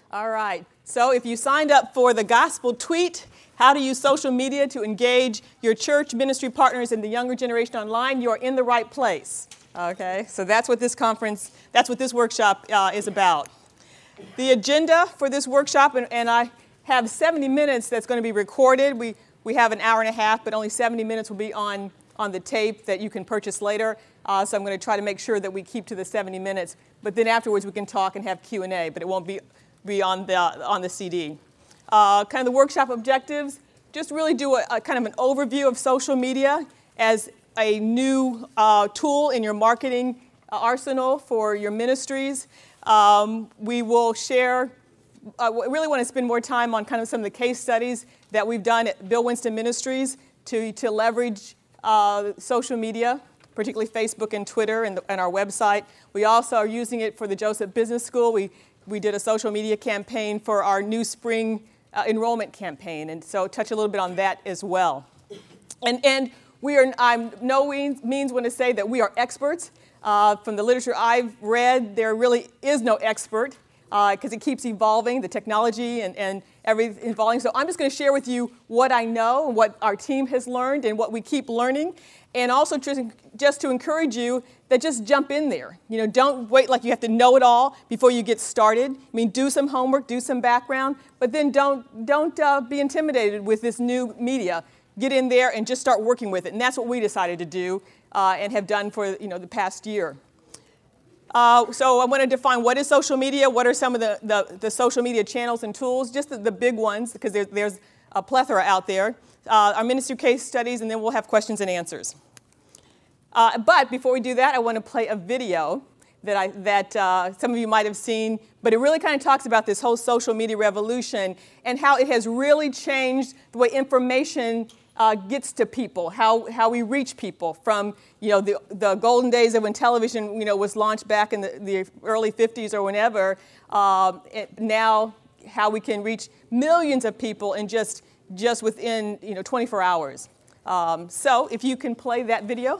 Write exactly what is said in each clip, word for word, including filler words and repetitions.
All right. So if you signed up for the Gospel Tweet, how to use social media to engage your church ministry partners and the younger generation online, you are in the right place. Okay. So that's what this conference, that's what this workshop uh, is about. The agenda for this workshop, and, and I have seventy minutes that's going to be recorded. We we have an hour and a half, but only seventy minutes will be on, on the tape that you can purchase later. Uh, so I'm going to try to make sure that we keep to the seventy minutes. But then afterwards we can talk and have Q and A, but it won't be, be on, the, on the C D. Uh, kind of the workshop objectives, just really do a, a kind of an overview of social media as a new uh, tool in your marketing arsenal for your ministries. Um, we will share, uh, we really want to spend more time on kind of some of the case studies that we've done at Bill Winston Ministries to, to leverage uh, social media, particularly Facebook and Twitter and, the, and our website. We also are using it for the Joseph Business School. We, we did a social media campaign for our new spring uh, enrollment campaign, and so touch a little bit on that as well. And, and we are, I'm no means want to say that we are experts. Uh, from the literature I've read, there really is no expert because uh, it keeps evolving, the technology and, and everything evolving. So I'm just going to share with you what I know, what our team has learned, and what we keep learning. And also to, just to encourage you that just jump in there. You know, don't wait like you have to know it all before you get started. I mean, do some homework, do some background, but then don't, don't uh, be intimidated with this new media. Get in there and just start working with it. And that's what we decided to do uh, and have done for, you know, the past year. Uh, so I want to define what is social media, what are some of the, the, the social media channels and tools, just the, the big ones, because there, there's a plethora out there. Uh, our ministry case studies, and then we'll have questions and answers. Uh, but before we do that, I want to play a video that, I, that uh, some of you might have seen, but it really kind of talks about this whole social media revolution and how it has really changed the way information uh, gets to people, how, how we reach people from, you know, the, the golden days of when television, you know, was launched back in the, the early fifties or whenever, uh, it, now how we can reach millions of people in just, just within, you know, twenty-four hours. Um, so if you can play that video.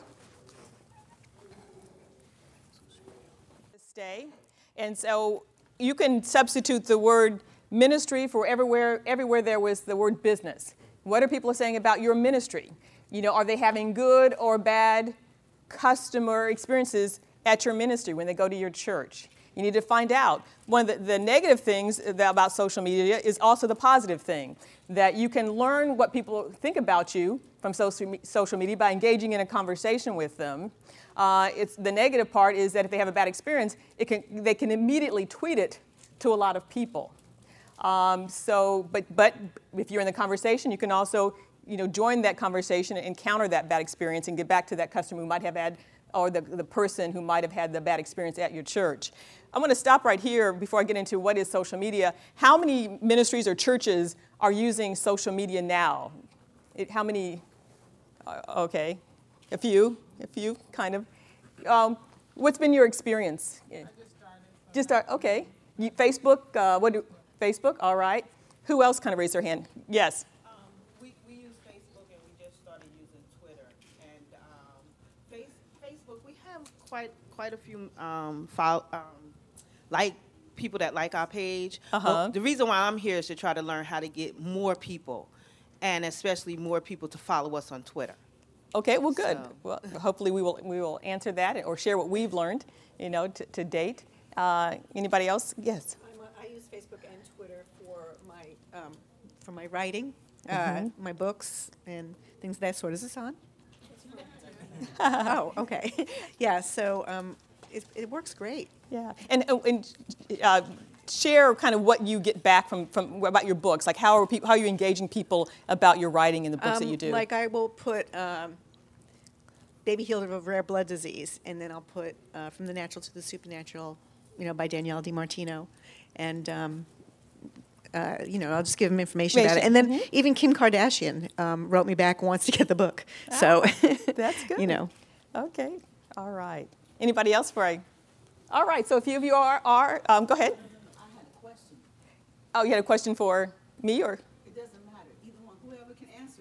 Stay. And so you can substitute the word ministry for everywhere, everywhere there was the word business. What are people saying about your ministry? You know, are they having good or bad customer experiences at your ministry when they go to your church? You need to find out. One of the, the negative things about social media is also the positive thing, that you can learn what people think about you from social, social media by engaging in a conversation with them. Uh, it's, the negative part is that if they have a bad experience, it can, they can immediately tweet it to a lot of people. Um, so, but, but if you're in the conversation, you can also, you know, join that conversation and counter that bad experience and get back to that customer who might have had, or the, the person who might have had the bad experience at your church. I'm going to stop right here before I get into what is social media. How many ministries or churches are using social media now? It, how many? Uh, okay, a few, a few, kind of. Um, what's been your experience? I just started. Just start. Okay. You, Facebook. Uh, what do? Facebook. All right. Who else kind of raised their hand? Yes. Um, we we use Facebook and we just started using Twitter and um, face, Facebook. We have quite quite a few um, follow, um, like people that like our page. Uh-huh. Well, the reason why I'm here is to try to learn how to get more people, and especially more people to follow us on Twitter. Okay, well, good. So. Well, hopefully we will we will answer that or share what we've learned, you know, to, to date. Uh, anybody else? Yes. I'm a, I use Facebook and Twitter for my um, for my writing, Mm-hmm. uh, my books, and things of that sort. Is this on? Oh, okay. Yeah. So um, it, it works great. Yeah, and and uh, share kind of what you get back from, from about your books. Like how are people, how are you engaging people about your writing and the books Um, that you do? Like I will put um, Baby Healed of a Rare Blood Disease, and then I'll put uh, From the Natural to the Supernatural, you know, by Danielle DiMartino, and um, uh, you know, I'll just give them information about it. And then Mm-hmm. even Kim Kardashian um, wrote me back once to get the book. Ah, So that's good. You know. Okay. All right. Anybody else for a? All right. So a few of you are are um, go ahead. I had a question. Oh, you had a question for me or? It doesn't matter. Either one, whoever can answer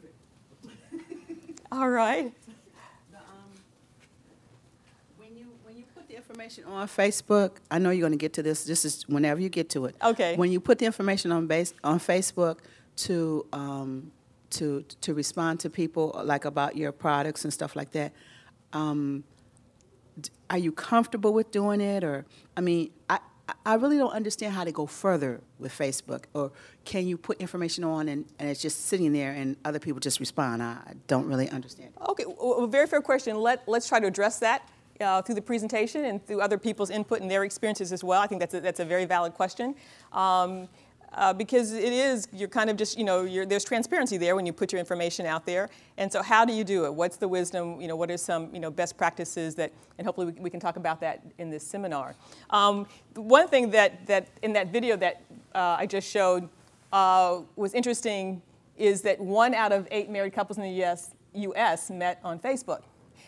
it. All right. The, um, when you when you put the information on Facebook, I know you're going to get to this. This is whenever you get to it. Okay. When you put the information on base on Facebook to um, to to respond to people like about your products and stuff like that, um, d- are you comfortable with doing it? Or I mean, I I really don't understand how to go further with Facebook. Or can you put information on and, and it's just sitting there and other people just respond? I I don't really understand. Okay, well, a very fair question. Let, let's try to address that uh, through the presentation and through other people's input and their experiences as well. I think that's a, that's a very valid question. Um, uh, because it is, you're kind of just, you know, you're, there's transparency there when you put your information out there. And so how do you do it? What's the wisdom? You know, what are some, you know, best practices that, and hopefully we, we can talk about that in this seminar. Um, one thing that, that in that video that uh, I just showed uh, was interesting is that one out of eight married couples in the U S U S met on Facebook.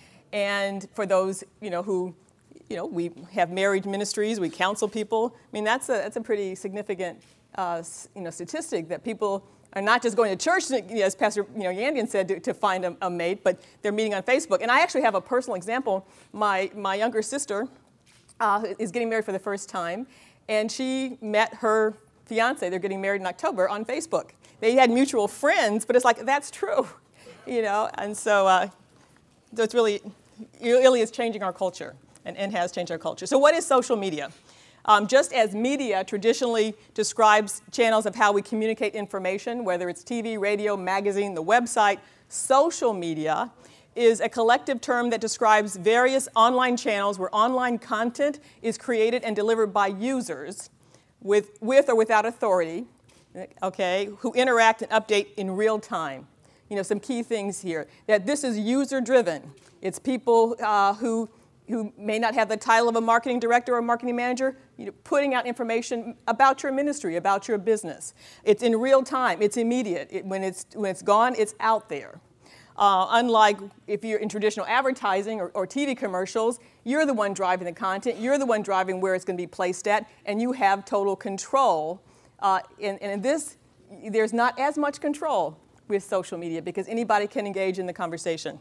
And for those, you know, who, you know, we have marriage ministries, we counsel people. I mean, that's a, that's a pretty significant, uh, you know, statistic that people are not just going to church, you know, as Pastor, you know, Yandian said, to, to find a, a mate, but they're meeting on Facebook. And I actually have a personal example. My, my younger sister uh, is getting married for the first time, and she met her fiance, they're getting married in October, on Facebook. They had mutual friends, but it's like, that's true, you know, and so, uh, so it's really, it really is changing our culture and, and has changed our culture. So what is social media? Um, just as media traditionally describes channels of how we communicate information, whether it's T V, radio, magazine, the website, social media is a collective term that describes various online channels where online content is created and delivered by users with, with or without authority, okay, who interact and update in real time. You know, some key things here, that this is user-driven. It's people uh, who, who may not have the title of a marketing director or a marketing manager, you know, putting out information about your ministry, about your business. It's in real time. It's immediate. It, when, it's, when it's gone, it's out there. Uh, unlike if you're in traditional advertising or, or T V commercials, you're the one driving the content. You're the one driving where it's going to be placed at, and you have total control. Uh, and, and in this, there's not as much control with social media because anybody can engage in the conversation.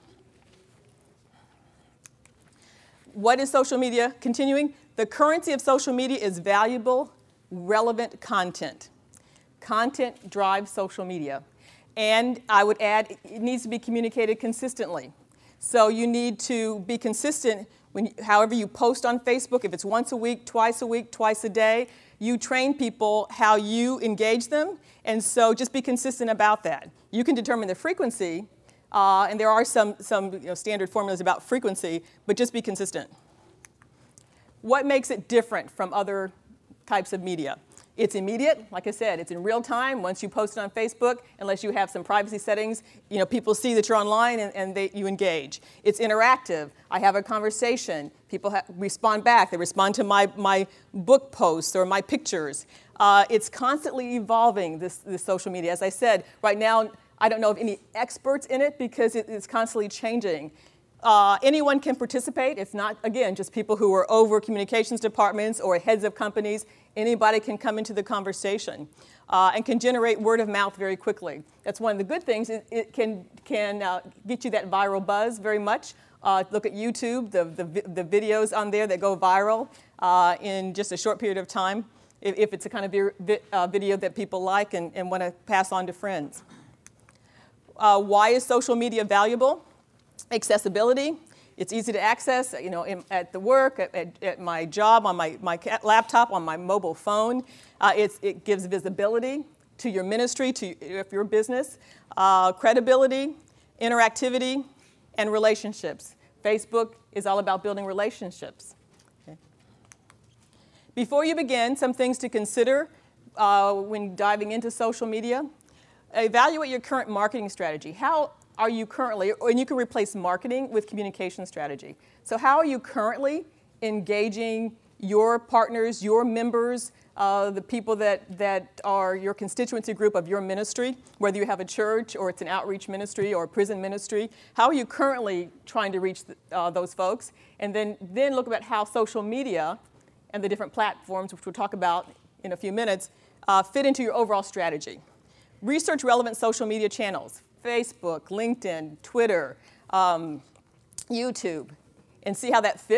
What is social media? Continuing, the currency of social media is valuable, relevant content. Content drives social media. And I would add, it needs to be communicated consistently. So you need to be consistent when, however you post on Facebook, if it's once a week, twice a week, twice a day, you train people how you engage them, and so just be consistent about that. You can determine the frequency, uh, and there are some, some you know, standard formulas about frequency, but just be consistent. What makes it different from other types of media? It's immediate, like I said, it's in real time. Once you post it on Facebook, unless you have some privacy settings, you know, people see that you're online and, and they, you engage. It's interactive. I have a conversation. People ha- respond back. They respond to my, my book posts or my pictures. Uh, it's constantly evolving, this, this social media. As I said, right now, I don't know of any experts in it because it, it's constantly changing. Uh, anyone can participate. It's not, again, just people who are over communications departments or heads of companies. Anybody can come into the conversation uh, and can generate word of mouth very quickly. That's one of the good things. It, it can, can uh, get you that viral buzz very much. Uh, look at YouTube, the, the, the videos on there that go viral uh, in just a short period of time, if, if it's a kind of vi- uh, video that people like and, and want to pass on to friends. Uh, why is social media valuable? Accessibility. It's easy to access, you know, in, at the work, at, at, at my job, on my, my laptop, on my mobile phone. Uh, it's, it gives visibility to your ministry, to if your business, uh, credibility, interactivity, and relationships. Facebook is all about building relationships. Okay. Before you begin, some things to consider uh, when diving into social media. Evaluate your current marketing strategy. How are you currently, and you can replace marketing with communication strategy. So how are you currently engaging your partners, your members, uh, the people that, that are your constituency group of your ministry, whether you have a church or it's an outreach ministry or a prison ministry? How are you currently trying to reach the, uh, those folks? And then, then look at how social media and the different platforms, which we'll talk about in a few minutes, uh, fit into your overall strategy. Research relevant social media channels. Facebook, LinkedIn, Twitter, um, YouTube, and see how that fits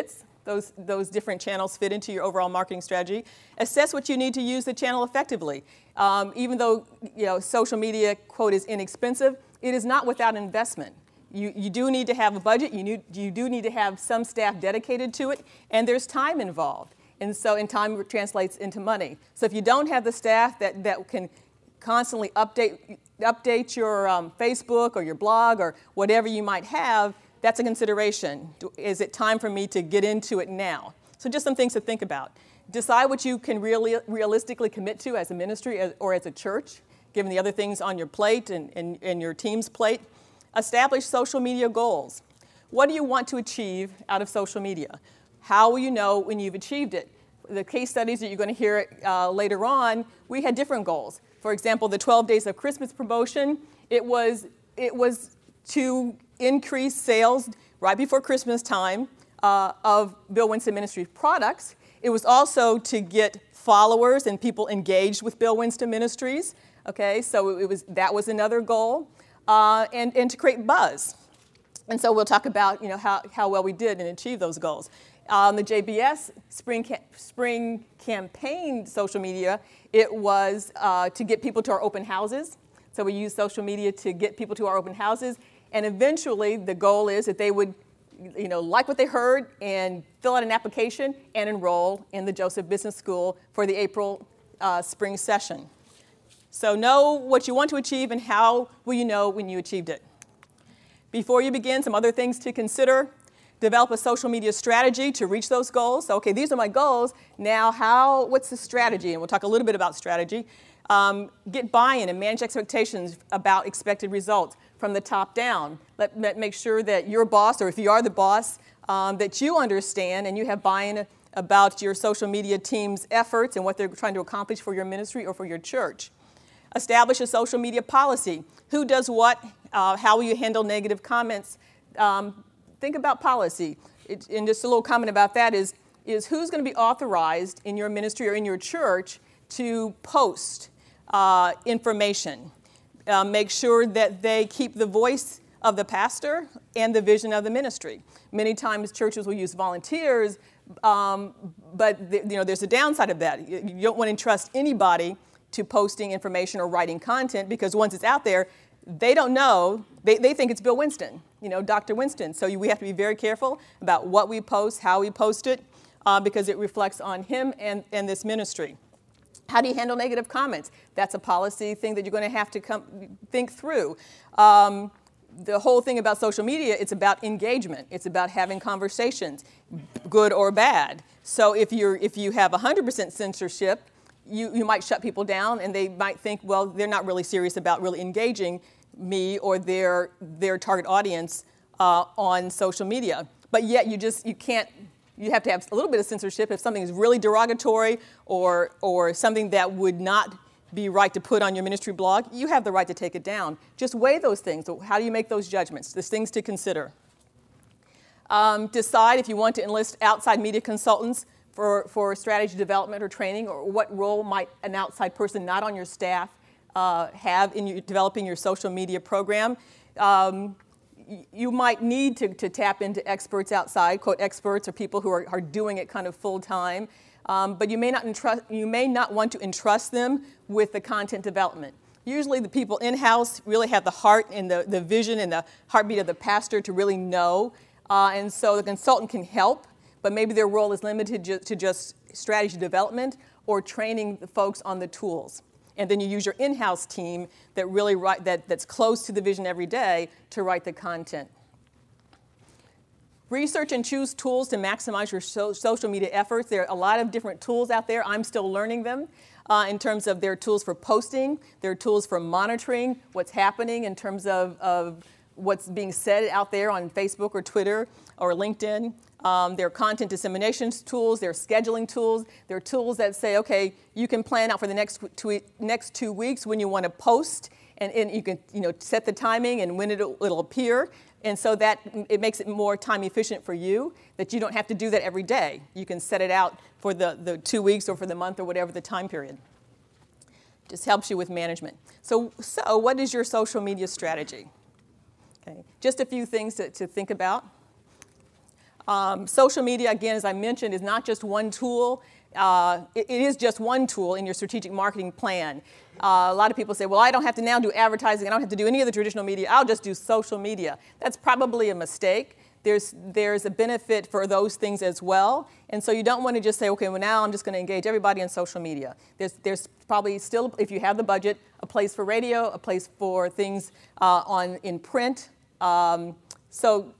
those, those different channels fit into your overall marketing strategy. Assess what you need to use the channel effectively. Um, even though, you know, social media, quote, is inexpensive, it is not without investment. You, you do need to have a budget, you, need, you do need to have some staff dedicated to it, and there's time involved. And so, and time translates into money. So if you don't have the staff that, that can constantly update, update your um, Facebook or your blog or whatever you might have, that's a consideration. Is it time for me to get into it now? So just some things to think about. Decide what you can really realistically commit to as a ministry or as a church, given the other things on your plate and, and, and your team's plate. Establish social media goals. What do you want to achieve out of social media? How will you know when you've achieved it? The case studies that you're going to hear uh, later on, we had different goals. For example, the twelve Days of Christmas promotion, it was, it was to increase sales right before Christmas time uh, of Bill Winston Ministries products. It was also to get followers and people engaged with Bill Winston Ministries. Okay, so it was, that was another goal. Uh, and, and to create buzz. And so we'll talk about, you know, how, how well we did and achieve those goals. On um, the J B S spring, ca spring campaign social media, it was uh, to get people to our open houses. So we use social media to get people to our open houses. And eventually the goal is that they would, you know, like what they heard and fill out an application and enroll in the Joseph Business School for the April uh, spring session. So know what you want to achieve and how will you know when you achieved it. Before you begin, some other things to consider. Develop a social media strategy to reach those goals. So, okay, these are my goals. Now, how? What's the strategy? And we'll talk a little bit about strategy. Um, get buy-in and manage expectations about expected results from the top down. Let, let make sure that your boss, or if you are the boss, um, that you understand and you have buy-in about your social media team's efforts and what they're trying to accomplish for your ministry or for your church. Establish a social media policy. Who does what? Uh, how will you handle negative comments? Um, think about policy. It, and just a little comment about that is, is who's going to be authorized in your ministry or in your church to post uh, information. Uh, make sure that they keep the voice of the pastor and the vision of the ministry. Many times churches will use volunteers, um, but th you know, there's a downside of that. You, you don't want to entrust anybody to posting information or writing content, because once it's out there, they don't know, they, they think it's Bill Winston, you know, Doctor Winston. So you, we have to be very careful about what we post, how we post it, uh, because it reflects on him and, and this ministry. How do you handle negative comments? That's a policy thing that you're going to have to come, think through. Um, the whole thing about social media, it's about engagement. It's about having conversations, good or bad. So if, you're, if you have one hundred percent censorship, You, you might shut people down, and they might think, well, they're not really serious about really engaging me or their, their target audience uh, on social media. But yet you just, you can't, you have to have a little bit of censorship. If something is really derogatory or, or something that would not be right to put on your ministry blog, you have the right to take it down. Just weigh those things. So how do you make those judgments? There's things to consider. Um, decide if you want to enlist outside media consultants For, for strategy development or training, or what role might an outside person not on your staff uh, have in your, developing your social media program. Um, you might need to, to tap into experts outside, quote experts, or people who are, are doing it kind of full time, um, but you may not entrust, you may not want to entrust them with the content development. Usually the people in-house really have the heart and the, the vision and the heartbeat of the pastor to really know, uh, and so the consultant can help, but maybe their role is limited ju to just strategy development or training the folks on the tools. And then you use your in-house team that really write, that, that's close to the vision every day to write the content. Research and choose tools to maximize your so social media efforts. There are a lot of different tools out there. I'm still learning them uh, in terms of their tools for posting, their tools for monitoring what's happening in terms of, of what's being said out there on Facebook or Twitter or LinkedIn. Um, there are content dissemination tools, there are scheduling tools, there are tools that say, okay, you can plan out for the next two, next two weeks when you want to post, and, and you can you know, set the timing and when it'll, it'll appear. And so that it makes it more time efficient for you, that you don't have to do that every day. You can set it out for the, the two weeks or for the month or whatever the time period. Just helps you with management. So, so what is your social media strategy? Okay, just a few things to, to think about. Um, social media, again, as I mentioned, is not just one tool. Uh, it, it is just one tool in your strategic marketing plan. Uh, a lot of people say, well, I don't have to now do advertising. I don't have to do any of the traditional media. I'll just do social media. That's probably a mistake. There's, there's a benefit for those things as well. And so you don't want to just say, okay, well, now I'm just going to engage everybody in social media. There's, there's probably still, if you have the budget, a place for radio, a place for things uh, on in print. Um, so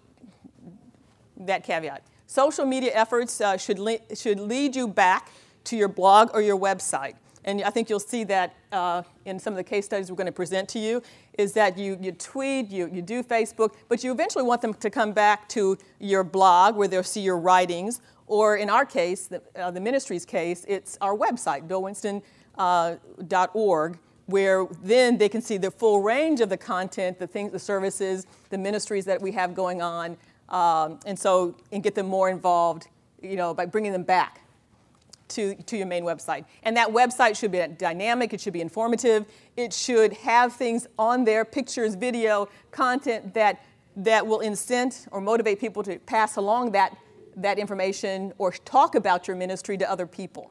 that caveat. Social media efforts uh, should, le should lead you back to your blog or your website. And I think you'll see that uh, in some of the case studies we're going to present to you, is that you, you tweet, you, you do Facebook, but you eventually want them to come back to your blog where they'll see your writings, or in our case, the, uh, the ministry's case, it's our website, bill winston dot org, uh, where then they can see the full range of the content, the things, the services, the ministries that we have going on, um, and so, and get them more involved, you know, by bringing them back to, to your main website. And that website should be dynamic, it should be informative, it should have things on there, pictures, video, content that, that will incent or motivate people to pass along that, that information or talk about your ministry to other people.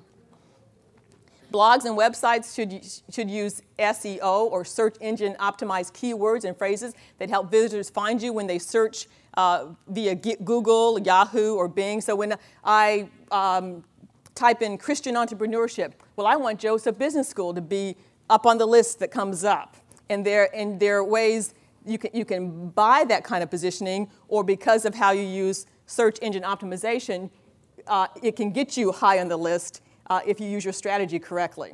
Blogs and websites should, should use S E O or search engine optimized keywords and phrases that help visitors find you when they search uh, via Google, Yahoo, or Bing. So when I um, type in Christian entrepreneurship, well, I want Joseph Business School to be up on the list that comes up. And there, and there are ways you can, you can buy that kind of positioning, or because of how you use search engine optimization, uh, it can get you high on the list uh, if you use your strategy correctly.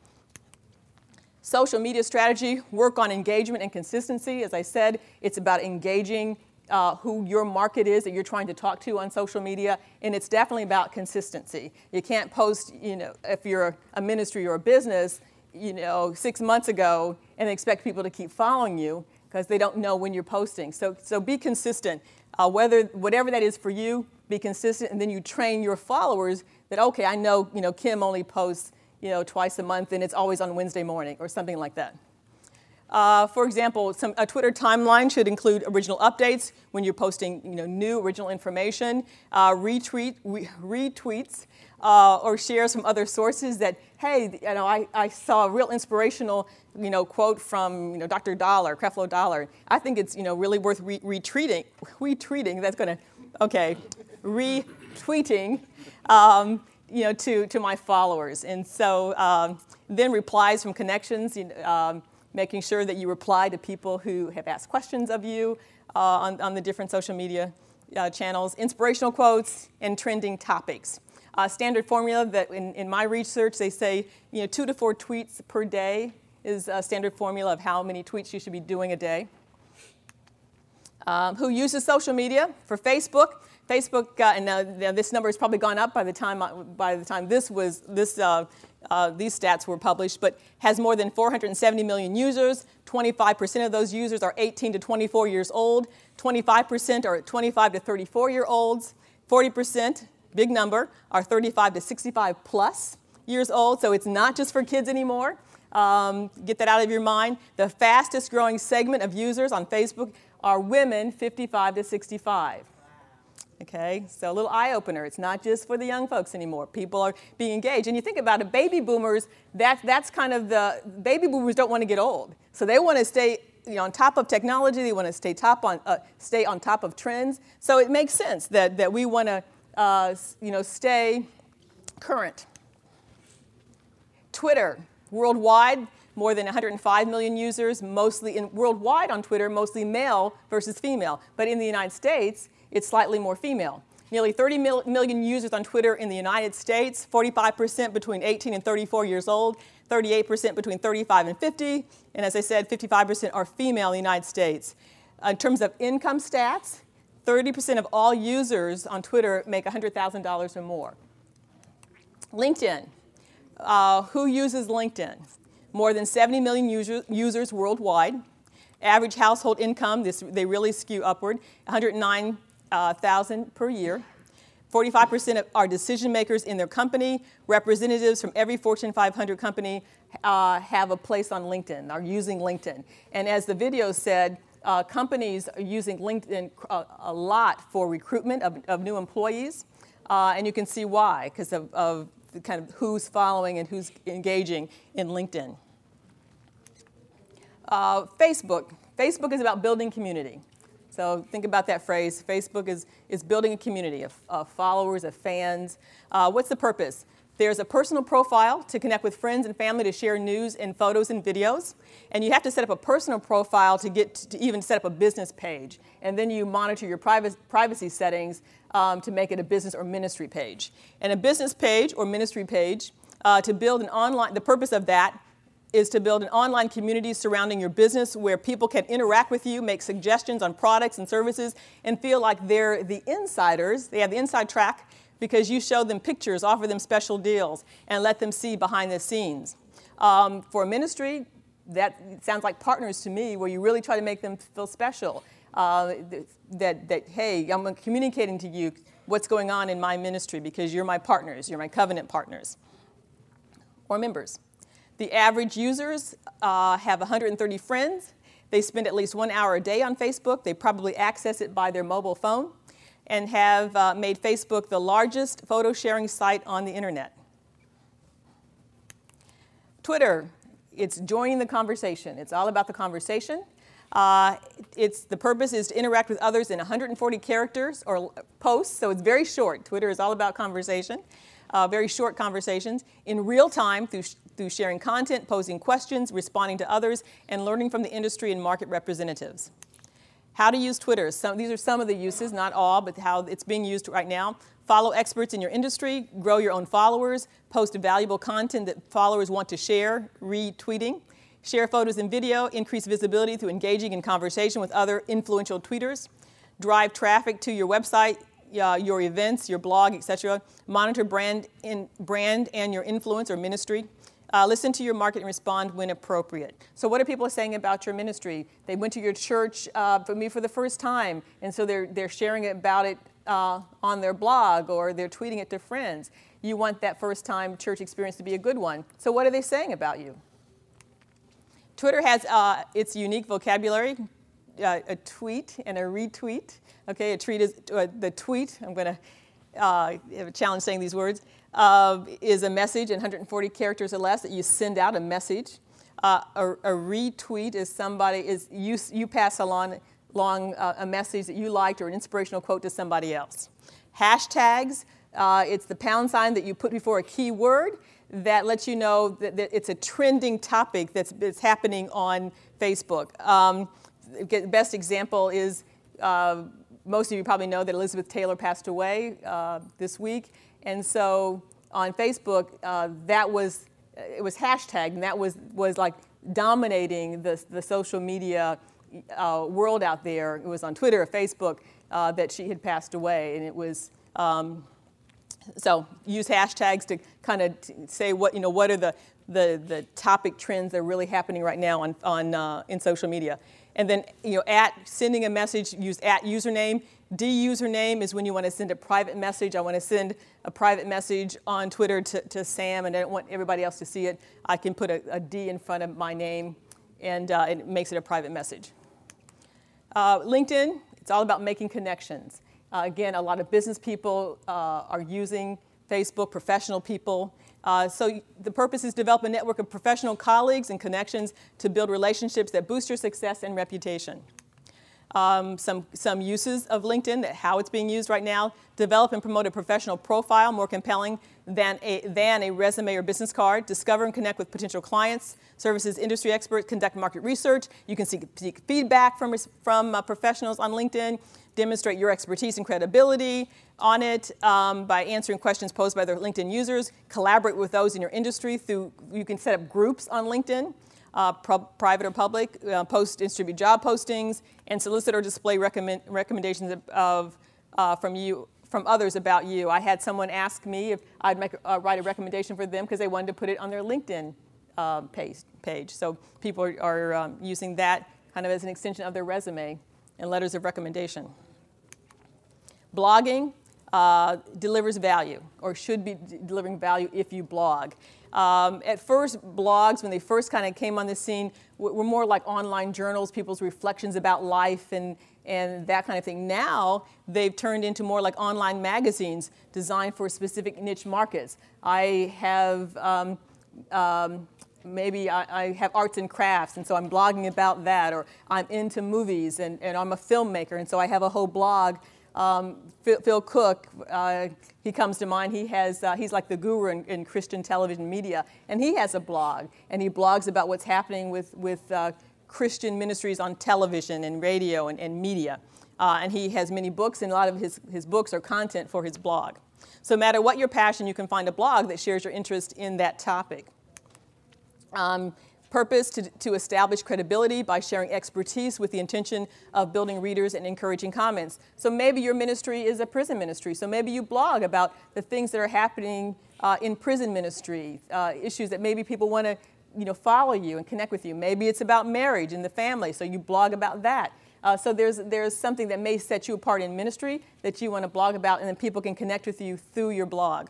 Social media strategy, work on engagement and consistency. As I said, it's about engaging Uh, who your market is that you're trying to talk to on social media, and it's definitely about consistency. You can't post, you know, if you're a ministry or a business, you know, six months ago and expect people to keep following you because they don't know when you're posting. So, so be consistent. Uh, whether whatever that is for you, be consistent, and then you train your followers that, okay, I know, you know, Kim only posts, you know, twice a month, and it's always on Wednesday morning or something like that. Uh, for example, some, a Twitter timeline should include original updates when you're posting, you know, new original information, uh, retweet, re retweets, uh, or shares from other sources that, hey, you know, I, I saw a real inspirational, you know, quote from, you know, Doctor Dollar, Creflo Dollar. I think it's, you know, really worth re retweeting. Retweeting. That's going to, okay, retweeting, um, you know, to to my followers, and so um, then replies from connections. You know, um, making sure that you reply to people who have asked questions of you uh, on, on the different social media uh, channels, inspirational quotes, and trending topics. Uh, standard formula that in, in my research, they say, you know, two to four tweets per day is a standard formula of how many tweets you should be doing a day. Um, who uses social media? For Facebook, Facebook, uh, and uh, this number has probably gone up by the time, by the time this was, this, uh, Uh, these stats were published, but has more than four hundred seventy million users. twenty-five percent of those users are eighteen to twenty-four years old. twenty-five percent are twenty-five to thirty-four year olds. forty percent, big number, are thirty-five to sixty-five plus years old. So it's not just for kids anymore. Um, get that out of your mind. The fastest growing segment of users on Facebook are women fifty-five to sixty-five. Okay, so a little eye-opener. It's not just for the young folks anymore. People are being engaged. And you think about it, baby boomers, that, that's kind of the, baby boomers don't want to get old. So they want to stay, you know, on top of technology. They want to stay, top on, uh, stay on top of trends. So it makes sense that, that we want to, uh, you know, stay current. Twitter, worldwide, more than one hundred five million users, mostly in, worldwide on Twitter, mostly male versus female. But in the United States, it's slightly more female. Nearly thirty mil million users on Twitter in the United States, forty-five percent between eighteen and thirty-four years old, thirty-eight percent between thirty-five and fifty, and as I said, fifty-five percent are female in the United States. Uh, in terms of income stats, thirty percent of all users on Twitter make one hundred thousand dollars or more. LinkedIn. Uh, who uses LinkedIn? More than seventy million user, users worldwide. Average household income, this, they really skew upward, one hundred nine thousand dollars per year. forty-five percent are decision makers in their company. Representatives from every Fortune five hundred company uh, have a place on LinkedIn, are using LinkedIn. And as the video said, Uh, companies are using LinkedIn a, a lot for recruitment of, of new employees, uh, and you can see why, because of, of the kind of who's following and who's engaging in LinkedIn. Uh, Facebook. Facebook is about building community. So think about that phrase. Facebook is, is building a community of, of followers, of fans. Uh, what's the purpose? There's a personal profile to connect with friends and family to share news and photos and videos. And you have to set up a personal profile to get to, to even set up a business page. And then you monitor your privacy, privacy settings um, to make it a business or ministry page. And a business page or ministry page, uh, to build an online, the purpose of that is to build an online community surrounding your business where people can interact with you, make suggestions on products and services, and feel like they're the insiders. They have the inside track because you show them pictures, offer them special deals, and let them see behind the scenes. Um, for a ministry, that sounds like partners to me, where you really try to make them feel special. Uh, that, that, hey, I'm communicating to you what's going on in my ministry because you're my partners, you're my covenant partners. Or members. The average users uh, have one hundred thirty friends. They spend at least one hour a day on Facebook. They probably access it by their mobile phone and have uh, made Facebook the largest photo sharing site on the internet. Twitter, it's joining the conversation. It's all about the conversation. Uh, it's, the purpose is to interact with others in one hundred forty characters or posts, so it's very short. Twitter is all about conversation. Uh, very short conversations in real time through, sh through sharing content, posing questions, responding to others, and learning from the industry and market representatives. How to use Twitter. Some, these are some of the uses, not all, but how it's being used right now. Follow experts in your industry, grow your own followers, post valuable content that followers want to share, retweeting, share photos and video, increase visibility through engaging in conversation with other influential tweeters, drive traffic to your website, Uh, your events, your blog, et cetera. Monitor brand, in, brand and your influence or ministry. Uh, listen to your market and respond when appropriate. So what are people saying about your ministry? They went to your church uh, for me for the first time, and so they're, they're sharing about it uh, on their blog or they're tweeting it to friends. You want that first-time church experience to be a good one. So what are they saying about you? Twitter has uh, its unique vocabulary, uh, a tweet and a retweet. Okay, a tweet is, uh, the tweet, I'm going to uh, have a challenge saying these words, uh, is a message in one hundred forty characters or less that you send out a message. Uh, a, a retweet is somebody, is you, you pass along, along uh, a message that you liked or an inspirational quote to somebody else. Hashtags, uh, it's the pound sign that you put before a key word that lets you know that, that it's a trending topic that's, that's happening on Facebook. Um, the best example is, uh, most of you probably know that Elizabeth Taylor passed away uh, this week, and so on Facebook, uh, that was it was hashtagged, and that was was like dominating the the social media uh, world out there. It was on Twitter or Facebook uh, that she had passed away, and it was um, so use hashtags to kind of say what you know what are the the the topic trends that are really happening right now on on uh, in social media. And then, you know, at sending a message, use at username. D username is when you want to send a private message. I want to send a private message on Twitter to, to Sam, and I don't want everybody else to see it. I can put a, a D in front of my name, and uh, it makes it a private message. Uh, LinkedIn, it's all about making connections. Uh, again, a lot of business people uh, are using Facebook, professional people. Uh, so the purpose is to develop a network of professional colleagues and connections to build relationships that boost your success and reputation. Um, some, some uses of LinkedIn, that how it's being used right now: develop and promote a professional profile more compelling than a, than a resume or business card. Discover and connect with potential clients, services, industry experts, conduct market research. You can seek, seek feedback from, from uh, professionals on LinkedIn. Demonstrate your expertise and credibility on it um, by answering questions posed by their LinkedIn users. Collaborate with those in your industry through, you can set up groups on LinkedIn, uh, private or public, uh, post, distribute job postings, and solicit or display recommend, recommendations of, of uh, from you, from others about you. I had someone ask me if I'd make, uh, write a recommendation for them because they wanted to put it on their LinkedIn uh, page, page. So people are, are um, using that kind of as an extension of their resume and letters of recommendation. Blogging uh, delivers value, or should be delivering value if you blog. Um, at first, blogs, when they first kind of came on the scene, w- were more like online journals, people's reflections about life and, and that kind of thing. Now, they've turned into more like online magazines designed for specific niche markets. I have, um, um, maybe I, I have arts and crafts, and so I'm blogging about that, or I'm into movies, and, and I'm a filmmaker, and so I have a whole blog. Um, Phil, Phil Cook, uh, he comes to mind. He has, uh, he's like the guru in, in Christian television media, and he has a blog, and he blogs about what's happening with, with uh, Christian ministries on television and radio and, and media. Uh, and he has many books, and a lot of his, his books are content for his blog. So no matter what your passion, you can find a blog that shares your interest in that topic. Um, Purpose to, to establish credibility by sharing expertise with the intention of building readers and encouraging comments. So maybe your ministry is a prison ministry. So maybe you blog about the things that are happening uh, in prison ministry, uh, issues that maybe people want to, you know, follow you and connect with you. Maybe it's about marriage and the family, so you blog about that. Uh, so there's, there's something that may set you apart in ministry that you want to blog about, and then people can connect with you through your blog.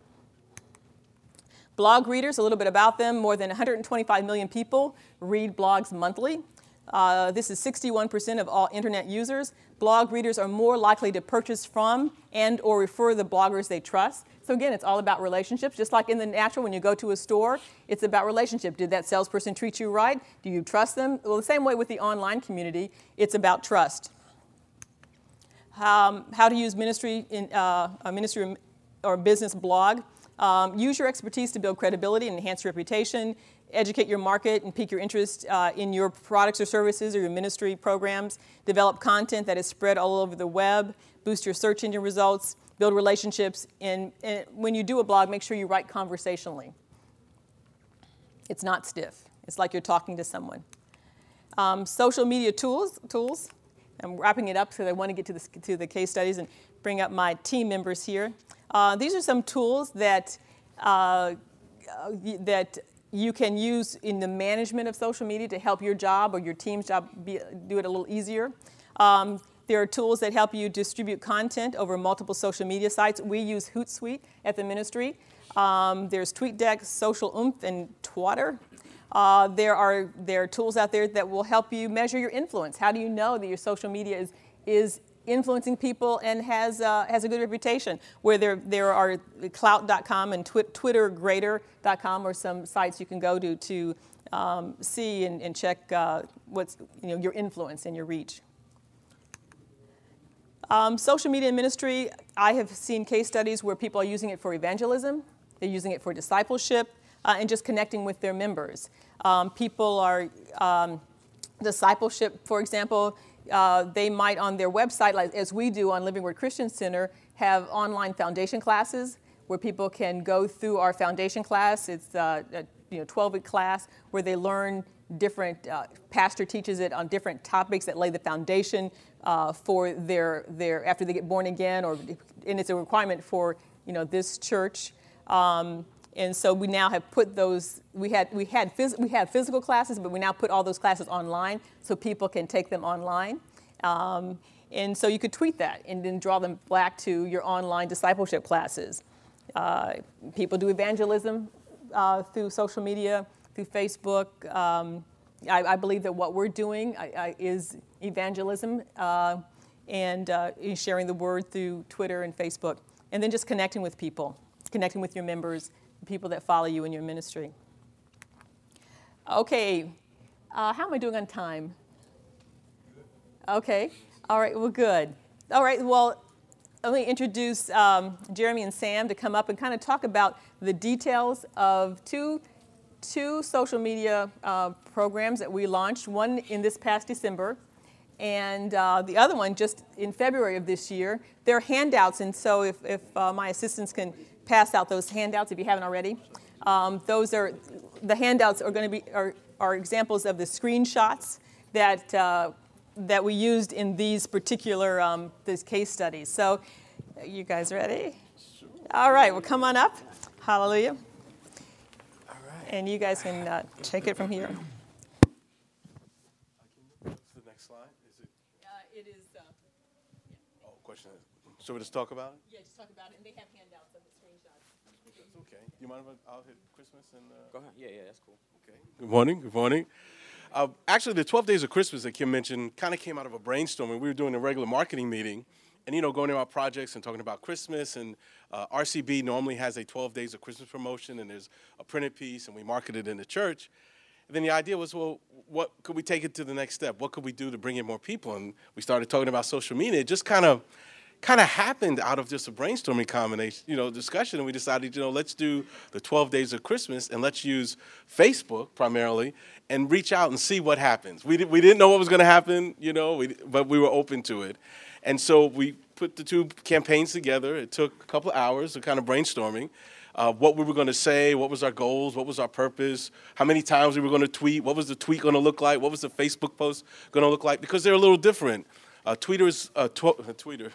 Blog readers, a little bit about them. More than one hundred twenty-five million people read blogs monthly. Uh, this is sixty-one percent of all internet users. Blog readers are more likely to purchase from and or refer the bloggers they trust. So again, it's all about relationships. Just like in the natural, when you go to a store, it's about relationship. Did that salesperson treat you right? Do you trust them? Well, the same way with the online community, it's about trust. Um, how to use ministry in uh, a ministry or business blog. Um, use your expertise to build credibility and enhance your reputation. Educate your market and pique your interest uh, in your products or services or your ministry programs. Develop content that is spread all over the web. Boost your search engine results. Build relationships. And, and when you do a blog, make sure you write conversationally. It's not stiff. It's like you're talking to someone. Um, social media tools. tools. I'm wrapping it up because I want to get to the, to the case studies and bring up my team members here. Uh, these are some tools that, uh, that you can use in the management of social media to help your job or your team's job be, do it a little easier. Um, there are tools that help you distribute content over multiple social media sites. We use Hootsuite at the ministry. Um, there's TweetDeck, Social Oomph, and Twatter. Uh, there are there are tools out there that will help you measure your influence. How do you know that your social media is is influencing people and has uh, has a good reputation? Where there there are clout dot com and twi- twitter grader dot com are some sites you can go to to um, see and, and check uh, what's you know your influence and your reach. Um, social media ministry, I have seen case studies where people are using it for evangelism, they're using it for discipleship, uh, and just connecting with their members. Um, people are, um, discipleship, for example, uh, they might on their website, like as we do on Living Word Christian Center, have online foundation classes where people can go through our foundation class. It's uh, a you know, twelve-week class where they learn different, uh, pastor teaches it on different topics that lay the foundation uh, for their, their, after they get born again, or, and it's a requirement for, you know, this church. Um, and so we now have put those, we had, we had, phys- we had physical classes, but we now put all those classes online so people can take them online. Um, and so you could tweet that and then draw them back to your online discipleship classes. Uh, people do evangelism uh, through social media, through Facebook. Um, I, I believe that what we're doing I, I, is evangelism uh, and uh, sharing the word through Twitter and Facebook. And then just connecting with people, connecting with your members, people that follow you in your ministry. Okay, uh, how am I doing on time? Okay, all right, well, good. All right, well, let me introduce um, Jeremy and Sam to come up and kind of talk about the details of two, two social media uh, programs that we launched, one in this past December, and uh, the other one just in February of this year. They're handouts, and so if, if uh, my assistants can pass out those handouts if you haven't already. Um, those are, the handouts are going to be, are, are examples of the screenshots that uh, that we used in these particular um, these case studies. So, you guys ready? Sure. All right, well, come on up. Hallelujah. All right. And you guys can uh, take it from here. What's the next slide? Is it? Uh, it is. Uh, yeah. Oh, question is, so we just talk about it? Yeah, just talk about it, and they have handouts of the screenshots. Okay. You mind if I- I'll hit Christmas and? Uh... Go ahead. Yeah, yeah, that's cool. Okay. Good morning. Good morning. Uh, actually, the twelve Days of Christmas that Kim mentioned kind of came out of a brainstorming. We were doing a regular marketing meeting, and you know, going about projects and talking about Christmas. And uh, R C B normally has a twelve Days of Christmas promotion, and there's a printed piece, and we market it in the church. And then the idea was, well, what could we take it to the next step? What could we do to bring in more people? And we started talking about social media. It just kind of kind of happened out of just a brainstorming combination, you know, discussion, and we decided, you know, let's do the twelve Days of Christmas, and let's use Facebook primarily, and reach out and see what happens. We, did, we didn't know what was going to happen, you know, we, but we were open to it. And so we put the two campaigns together. It took a couple of hours of kind of brainstorming, uh, what we were going to say, what was our goals, what was our purpose, how many times we were going to tweet, what was the tweet going to look like, what was the Facebook post going to look like, because they're a little different. Uh, Twitter's, uh, tw- Twitter,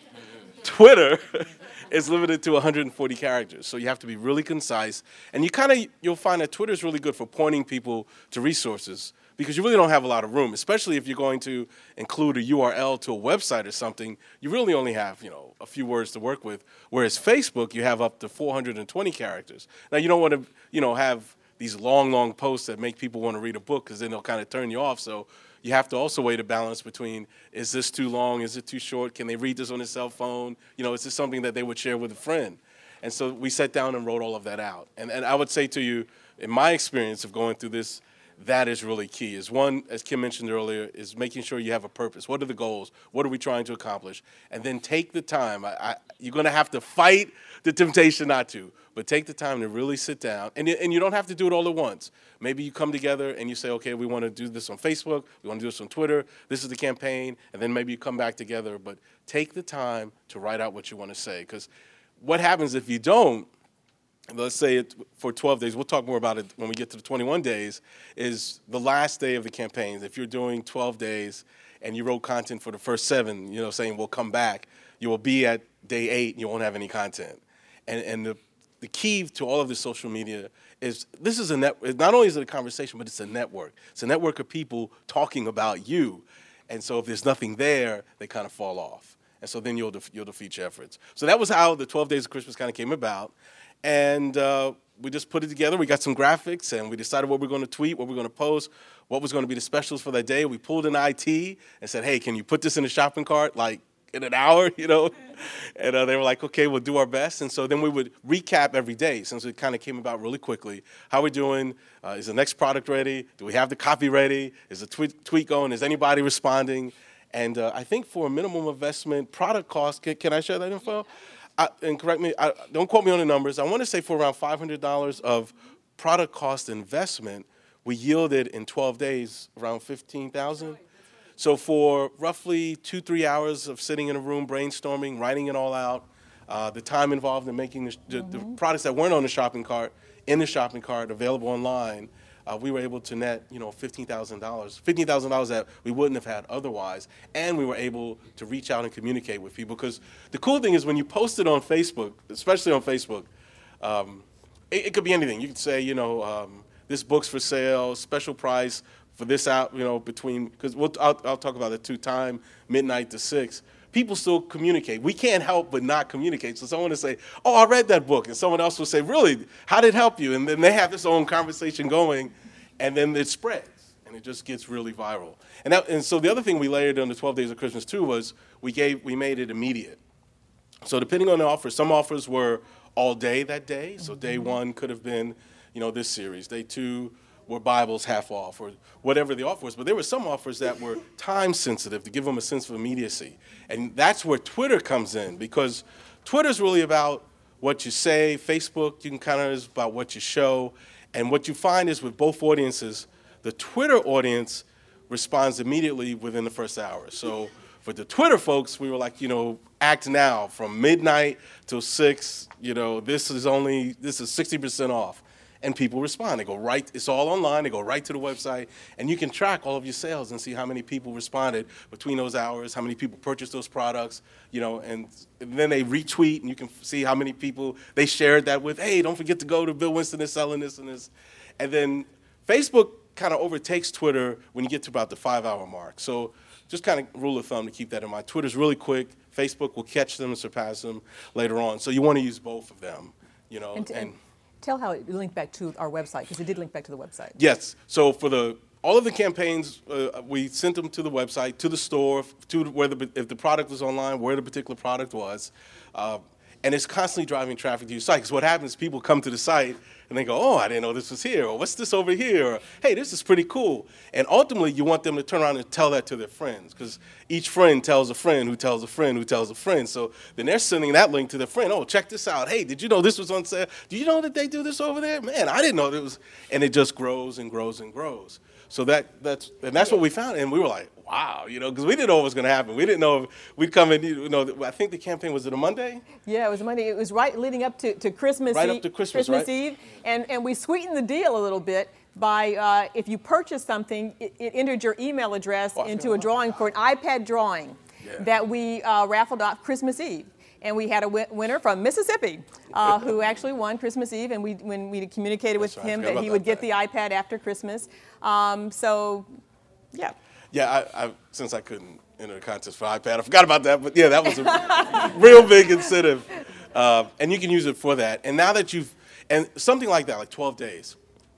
Twitter is limited to one hundred forty characters, so you have to be really concise. And you kind of, you'll find that Twitter is really good for pointing people to resources, because you really don't have a lot of room, especially if you're going to include a U R L to a website or something. You really only have, you know, a few words to work with, whereas Facebook, you have up to four hundred twenty characters. Now, you don't want to, you know, have these long, long posts that make people want to read a book, because then they'll kind of turn you off. So you have to also weigh the balance between, is this too long, is it too short, can they read this on their cell phone, you know, is this something that they would share with a friend? And so we sat down and wrote all of that out. And, and I would say to you, in my experience of going through this, that is really key. Is one, as Kim mentioned earlier, is making sure you have a purpose. What are the goals? What are we trying to accomplish? And then take the time. I, I, you're going to have to fight the temptation not to, but take the time to really sit down. And, and you don't have to do it all at once. Maybe you come together and you say, okay, we want to do this on Facebook. We want to do this on Twitter. This is the campaign. And then maybe you come back together. But take the time to write out what you want to say. Because what happens if you don't, let's say it for twelve days, we'll talk more about it when we get to the twenty-one days, is the last day of the campaign. If you're doing twelve days and you wrote content for the first seven, you know, saying we'll come back, you will be at day eight and you won't have any content. And, and the, the key to all of this social media is this is a net, not only is it a conversation, but it's a network. It's a network of people talking about you. And so if there's nothing there, they kind of fall off. And so then you'll, def, you'll defeat your efforts. So that was how the twelve Days of Christmas kind of came about. And uh, we just put it together. We got some graphics, and we decided what we we're going to tweet, what we we're going to post, what was going to be the specials for that day. We pulled in I T and said, hey, can you put this in the shopping cart, like, in an hour, you know? And uh, they were like, okay, we'll do our best. And so then we would recap every day, since it kind of came about really quickly. How are we doing? Uh, is the next product ready? Do we have the copy ready? Is the tweet, tweet going? Is anybody responding? And uh, I think for a minimum investment product cost, can, can I share that info? I, and correct me, I, don't quote me on the numbers. I want to say for around five hundred dollars of product cost investment, we yielded in twelve days around fifteen thousand dollars. So for roughly two, three hours of sitting in a room, brainstorming, writing it all out, uh, the time involved in making the, the, the products that weren't on the shopping cart, in the shopping cart, available online, uh, we were able to net, you know, fifteen thousand dollars. fifteen thousand dollars that we wouldn't have had otherwise. And we were able to reach out and communicate with people. Because the cool thing is when you post it on Facebook, especially on Facebook, um, it, it could be anything. You could say, you know, um, this book's for sale, special price for this out, you know, between, because we'll, I'll, I'll talk about it too, time, midnight to six. People still communicate. We can't help but not communicate. So someone will say, oh, I read that book. And someone else will say, really, how did it help you? And then they have this own conversation going, and then it spreads, and it just gets really viral. And, that, and so the other thing we layered on the twelve Days of Christmas, too, was we, gave, we made it immediate. So depending on the offer, some offers were all day that day. So day one could have been, you know, this series. Day two were Bibles half off, or whatever the offer was. But there were some offers that were time sensitive to give them a sense of immediacy. And that's where Twitter comes in, because Twitter's really about what you say. Facebook, you can kind of is about what you show. And what you find is with both audiences, the Twitter audience responds immediately within the first hour. So for the Twitter folks, we were like, you know, act now from midnight till six, you know, this is only, this is sixty percent off. And people respond. They go right, it's all online, they go right to the website, and you can track all of your sales and see how many people responded between those hours, how many people purchased those products, you know, and, and then they retweet, and you can see how many people they shared that with. Hey, don't forget to go to Bill Winston is selling this and this. And then Facebook kind of overtakes Twitter when you get to about the five-hour mark. So just kind of rule of thumb to keep that in mind. Twitter's really quick. Facebook will catch them and surpass them later on. So you want to use both of them. You know, And, t- and tell how it linked back to our website, because it did link back to the website. yes. So for the all of the campaigns, uh, we sent them to the website, to the store, to where the if the product was online, where the particular product was, uh, and it's constantly driving traffic to your site. Because what happens, people come to the site and they go, "Oh, I didn't know this was here," or "What's this over here?" Or "Hey, this is pretty cool." And ultimately, you want them to turn around and tell that to their friends, because each friend tells a friend who tells a friend who tells a friend. So then they're sending that link to their friend. "Oh, check this out. Hey, did you know this was on sale? Do you know that they do this over there? Man, I didn't know that was." And it just grows and grows and grows. So that that's and that's what we found, and we were like, wow, you know, because we didn't know what was going to happen. We didn't know if we'd come in, you know, I think the campaign, was it a Monday? Yeah, it was Monday. It was right leading up to, to Christmas Right Eve. up to Christmas, Christmas right? Eve. And, and we sweetened the deal a little bit by, uh, if you purchased something, it, it entered your email address Oh, I into forgot a drawing for an iPad drawing Yeah. that we uh, raffled off Christmas Eve. And we had a wi- winner from Mississippi uh, who actually won Christmas Eve. And we, when we communicated with That's right. I him forgot that he about would get that. the iPad after Christmas. Um, so, yeah. Yeah, I, I, since I couldn't enter the contest for iPad, I forgot about that. But yeah, that was a real big incentive. Uh, and you can use it for that. And now that you've, and something like that, like twelve days,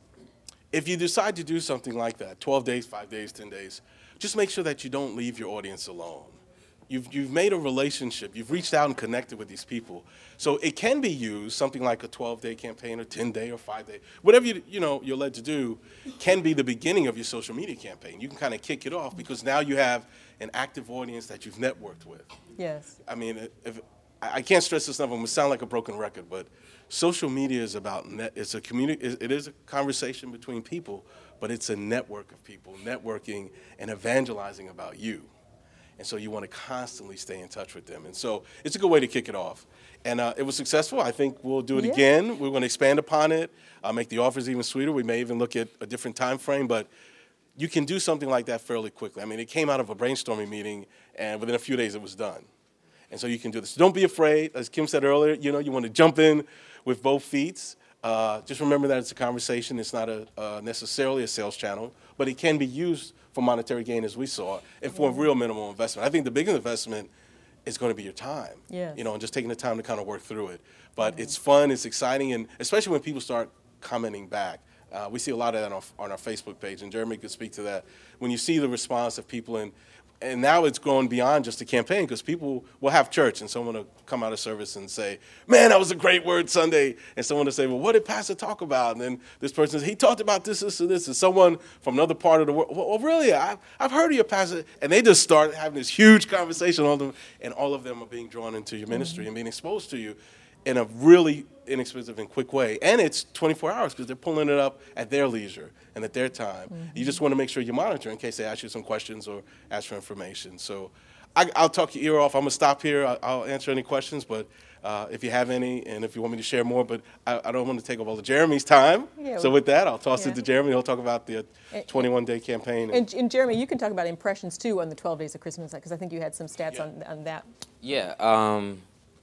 if you decide to do something like that, twelve days, five days, ten days, just make sure that you don't leave your audience alone. You've, you've made a relationship. You've reached out and connected with these people. So it can be used, something like a twelve-day campaign or ten-day or five-day, whatever you, you know, you're led to do, can be the beginning of your social media campaign. You can kind of kick it off because now you have an active audience that you've networked with. Yes. I mean, if, I I can't stress this enough. I'm going to sound like a broken record, but social media is about, net, it's a community, it is a conversation between people, but it's a network of people networking and evangelizing about you. And so you want to constantly stay in touch with them. And so it's a good way to kick it off. And uh, it was successful. I think we'll do it Yeah. again. We're going to expand upon it, uh, make the offers even sweeter. We may even look at a different time frame, but you can do something like that fairly quickly. I mean, it came out of a brainstorming meeting, and within a few days it was done. And so you can do this. Don't be afraid. As Kim said earlier, you know, you want to jump in with both feet. Uh, just remember that it's a conversation. It's not a, uh, necessarily a sales channel, but it can be used for monetary gain, as we saw, and for real minimal investment. I think the biggest investment is going to be your time. Yes. You know, and just taking the time to kind of work through it. But it's fun, it's exciting, and especially when people start commenting back. Uh, we see a lot of that on our, on our Facebook page, and Jeremy could speak to that. When you see the response of people, and and now it's going beyond just a campaign, because people will have church, and someone will come out of service and say, "Man, that was a great word Sunday," and someone will say, "Well, what did Pastor talk about?" And then this person says, "He talked about this, this, and this," and someone from another part of the world, "Well, really, I've, I've heard of your pastor," and they just start having this huge conversation on them, and all of them are being drawn into your ministry and being exposed to you in a really inexpensive and quick way. And it's twenty-four hours because they're pulling it up at their leisure and at their time. Mm-hmm. You just want to make sure you monitor in case they ask you some questions or ask for information. So I, I'll talk your ear off. I'm going to stop here. I, I'll answer any questions, but uh, if you have any and if you want me to share more, but I, I don't want to take up all of Jeremy's time. Yeah, so with that, I'll toss yeah. it to Jeremy. He'll talk about the twenty-one day campaign. And, and Jeremy, you can talk about impressions too on the twelve days of Christmas, because I think you had some stats Yeah. on, on that. Yeah. Um,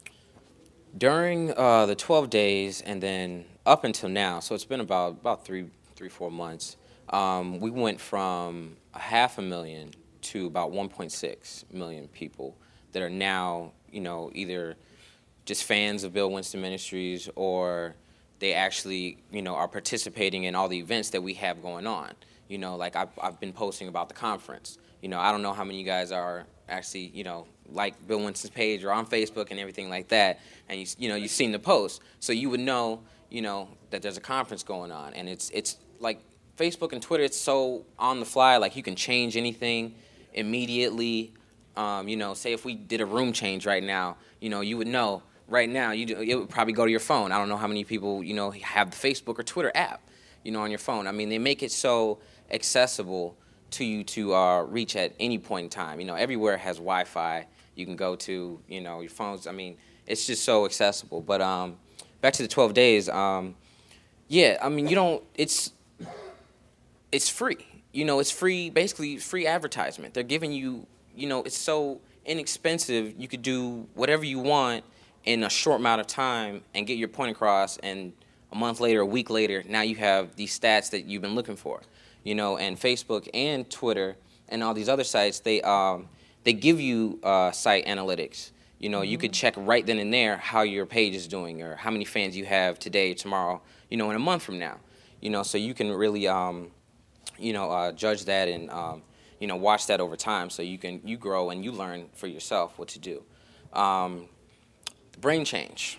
during uh, the twelve days and then up until now, so it's been about about three, three, four months. Um, we went from a half a million to about one point six million people that are now, you know, either just fans of Bill Winston Ministries, or they actually, you know, are participating in all the events that we have going on. You know, like I've, I've been posting about the conference. You know, I don't know how many of you guys are actually, you know, like Bill Winston's page or on Facebook and everything like that, and you, you know, you've seen the post, so you would know, you know, that there's a conference going on, and it's it's like Facebook and Twitter. It's so on the fly, like you can change anything immediately. Um, you know, say if we did a room change right now, you know, you would know right now. You do, it would probably go to your phone. I don't know how many people, you know, have the Facebook or Twitter app, you know, on your phone. I mean, they make it so accessible to you to uh, reach at any point in time. You know, everywhere has Wi-Fi. You can go to, you know, your phones. I mean, it's just so accessible. But um, back to the twelve days. Um, yeah, I mean, you don't. It's it's free. You know, it's free. Basically, free advertisement. They're giving you. You know, it's so inexpensive. You could do whatever you want in a short amount of time and get your point across. And a month later, a week later, now you have these stats that you've been looking for. You know, and Facebook and Twitter and all these other sites, they um, they give you uh, site analytics. You know, you could check right then and there how your page is doing or how many fans you have today, tomorrow, you know, in a month from now. You know, so you can really, um, you know, uh, judge that and, um, you know, watch that over time so you can, you grow and you learn for yourself what to do. Um, brain change.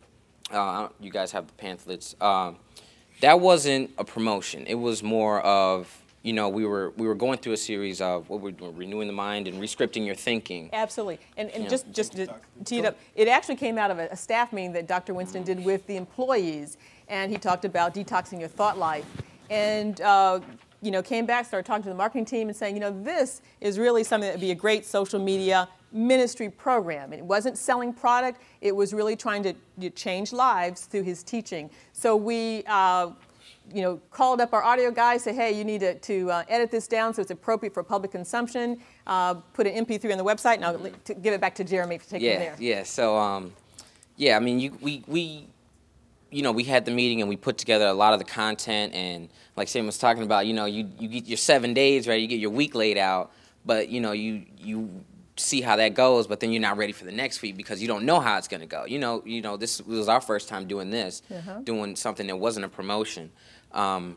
Uh, you guys have the pamphlets. Um, that wasn't a promotion. It was more of, you know, we were we were going through a series of what we're doing, renewing the mind and rescripting your thinking. Absolutely. And, and Yeah. just, just to tee it up, it actually came out of a, a staff meeting that Doctor Winston did with the employees, and he talked about detoxing your thought life. And, uh, you know, came back, started talking to the marketing team and saying, you know, this is really something that would be a great social media ministry program. It wasn't selling product. It was really trying to, to change lives through his teaching. So we, uh, you know, called up our audio guys, say, hey, you need to, to uh, edit this down so it's appropriate for public consumption. Uh, put an M P three on the website, and I'll li- to give it back to Jeremy to take it Yeah, from there. yeah. So, um, yeah, I mean, you, we, we, you know, we had the meeting and we put together a lot of the content, and like Sam was talking about, you know, you, you get your seven days, right? You get your week laid out, but, you know, you, you see how that goes, but then you're not ready for the next week because you don't know how it's going to go. You know, you know, this was our first time doing this, Uh-huh. doing something that wasn't a promotion. Um,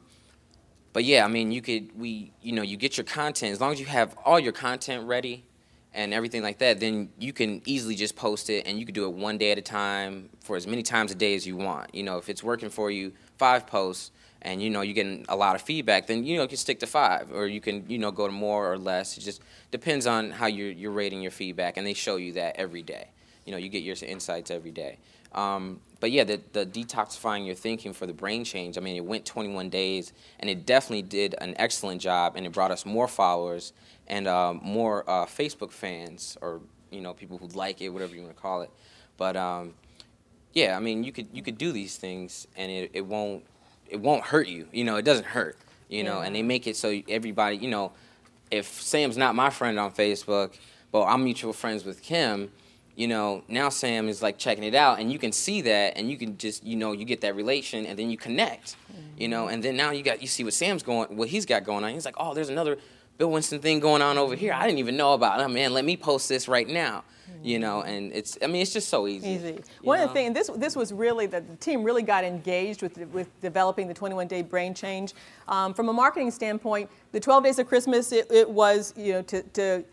but yeah, I mean, you could, we, you know, you get your content, as long as you have all your content ready and everything like that, then you can easily just post it, and you can do it one day at a time for as many times a day as you want. You know, if it's working for you, five posts, and, you know, you're getting a lot of feedback, then, you know, you can stick to five, or you can, you know, go to more or less. It just depends on how you're, you're rating your feedback, and they show you that every day. You know, you get your insights every day. Um, but yeah, the, the detoxifying your thinking for the brain change, I mean, it went twenty-one days, and it definitely did an excellent job, and it brought us more followers and um, more uh, Facebook fans, or, you know, people who like it, whatever you want to call it. But um, yeah, I mean, you could you could do these things, and it, it won't it won't hurt you. You know, it doesn't hurt. You know, and they make it so everybody, you know, if Sam's not my friend on Facebook, but I'm mutual friends with Kim, you know, now Sam is like checking it out, and you can see that, and you can just, you know, you get that relation, and then you connect, mm-hmm. you know, and then now you got, you see what Sam's going, what he's got going on. He's like, oh, there's another Bill Winston thing going on over here. I didn't even know about it. Oh, man, let me post this right now, mm-hmm. you know, and it's, I mean, it's just so easy. Easy. One know? of the things, this this was really, the, the team really got engaged with with developing the twenty-one day brain change. Um, from a marketing standpoint, the twelve days of Christmas, it, it was, you know, to, to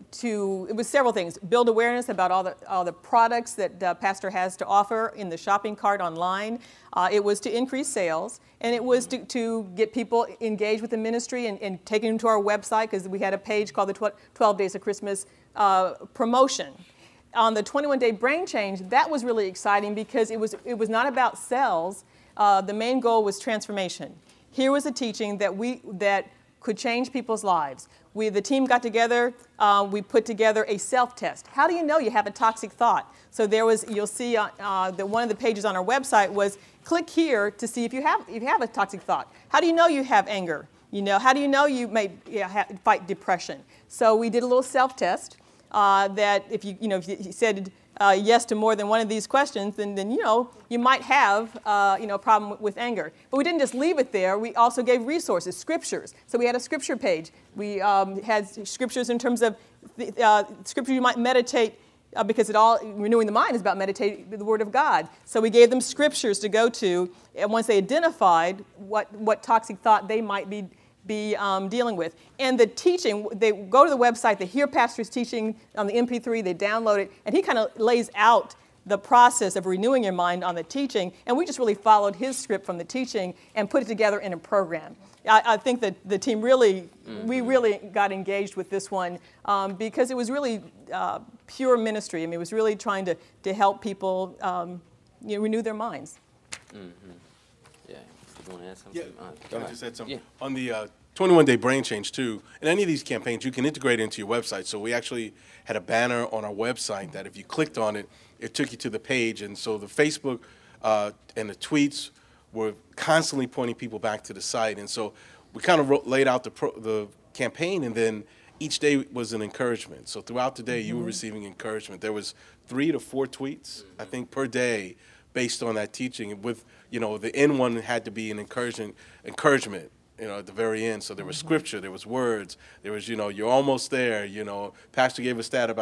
to, it was several things. Build awareness about all the, all the products that uh, Pastor has to offer in the shopping cart online. Uh, it was to increase sales, and it was to, to get people engaged with the ministry and, and taking them to our website, because we had a page called the twelve days of Christmas uh, promotion. On the twenty-one day brain change, that was really exciting because it was, it was not about sales. Uh, the main goal was transformation. Here was a teaching that we, that could change people's lives. We, the team got together, uh, we put together a self-test. How do you know you have a toxic thought? So there was, you'll see uh, uh, that one of the pages on our website was, click here to see if you have, if you have a toxic thought. How do you know you have anger? You know, how do you know you may you know, have, fight depression? So we did a little self-test uh, that if you, you know, if you said uh, yes to more than one of these questions, then, then you know, you might have, uh, you know, a problem with anger. But we didn't just leave it there. We also gave resources, scriptures. So we had a scripture page. We um, had scriptures in terms of the, uh, scripture you might meditate, uh, because it all, renewing the mind is about meditating the Word of God. So we gave them scriptures to go to, and once they identified what, what toxic thought they might be be um, dealing with. And the teaching, they go to the website, they hear Pastor's teaching on the M P three, they download it, and he kind of lays out the process of renewing your mind on the teaching, and we just really followed his script from the teaching and put it together in a program. I, I think that the team really, mm-hmm. we really got engaged with this one um, because it was really uh, pure ministry. I mean, it was really trying to, to help people um, you know, renew their minds. Mm-hmm. Yeah. You want to add something? Yeah, Uh, go can I ahead. just add something? Yeah. On the uh, twenty-one day brain change, too, in any of these campaigns, you can integrate it into your website. So we actually had a banner on our website that if you clicked on it, it took you to the page. And so the Facebook uh, and the tweets were constantly pointing people back to the site. And so we kind of wrote, laid out the, pro, the campaign, and then each day was an encouragement. So throughout the day, mm-hmm. you were receiving encouragement. There was three to four tweets, mm-hmm. I think, per day based on that teaching. With, you know, the end one had to be an encouraging encouragement, you know, at the very end. So there was mm-hmm. scripture, there was words, there was, you know, you're almost there. You know, Pastor gave a stat about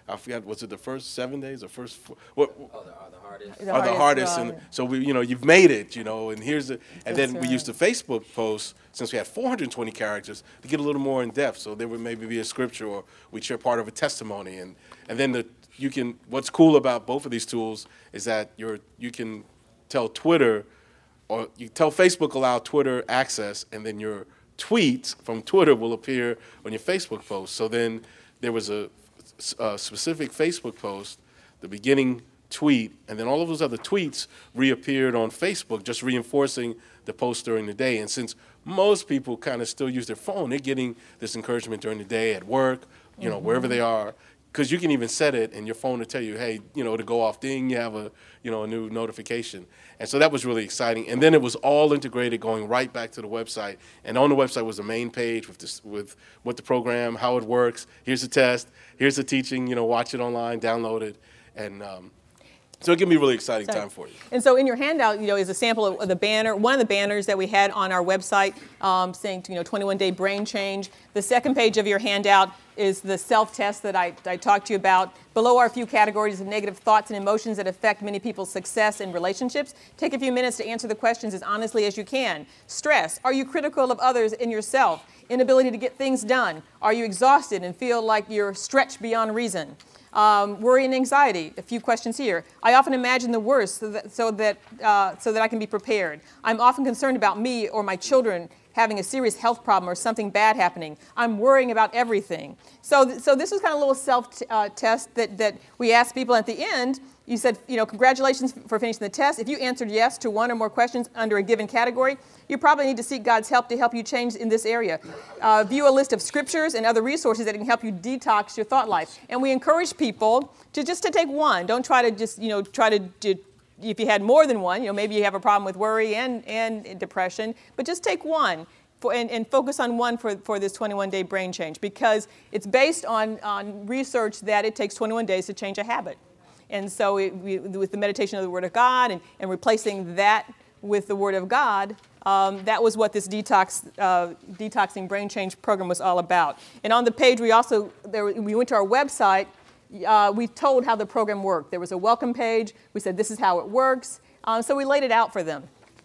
I forgot, was it the first seven days or first, four, what, Oh, the, oh, the hardest. The are the hardest, hardest, uh, and so we, you know, you've made it, you know, and here's the, and then That's we used the Facebook post, since we had four hundred twenty characters, to get a little more in depth, so there would maybe be a scripture, or we'd share part of a testimony, and, and then the, you can, what's cool about both of these tools is that you're, you can tell Twitter, or you tell Facebook allow Twitter access, and then your tweets from Twitter will appear on your Facebook post. So then there was a, a specific Facebook post, the beginning tweet, and then all of those other tweets reappeared on Facebook, just reinforcing the post during the day. And since most people kind of still use their phone, they're getting this encouragement during the day at work, you know, mm-hmm. wherever they are. Because you can even set it, and your phone will tell you, hey, you know, to go off, ding, you have a, you know, a new notification. And so that was really exciting. And then it was all integrated, going right back to the website. And on the website was the main page with this, with what the program, how it works. Here's the test. Here's the teaching. You know, watch it online, download it, and um, so it can be a really exciting Sorry. time for you. And so in your handout, you know, is a sample of the banner, one of the banners that we had on our website um, saying, you know, twenty-one day brain change. The second page of your handout is the self-test that I, I talked to you about. Below are a few categories of negative thoughts and emotions that affect many people's success in relationships. Take a few minutes to answer the questions as honestly as you can. Stress. Are you critical of others and yourself? Inability to get things done. Are you exhausted and feel like you're stretched beyond reason? Um, worry and anxiety, a few questions here. I often imagine the worst so that, so, that, uh, so that I can be prepared. I'm often concerned about me or my children having a serious health problem or something bad happening. I'm worrying about everything. So, th- so this was kind of a little self-test uh, that, that we asked people at the end. You said, you know, congratulations for finishing the test. If you answered yes to one or more questions under a given category, you probably need to seek God's help to help you change in this area. Uh, view a list of scriptures and other resources that can help you detox your thought life. And we encourage people to just to take one. Don't try to just, you know, try to, to if you had more than one, you know, maybe you have a problem with worry and, and depression, but just take one. For, and, and focus on one for, for this twenty-one day brain change, because it's based on, on research that it takes twenty-one days to change a habit. And so it, we, with the meditation of the Word of God and, and replacing that with the Word of God, um, that was what this detox, uh, detoxing brain change program was all about. And on the page, we also, there, we went to our website, uh, we told how the program worked. There was a welcome page. We said, this is how it works. Um, so we laid it out for them.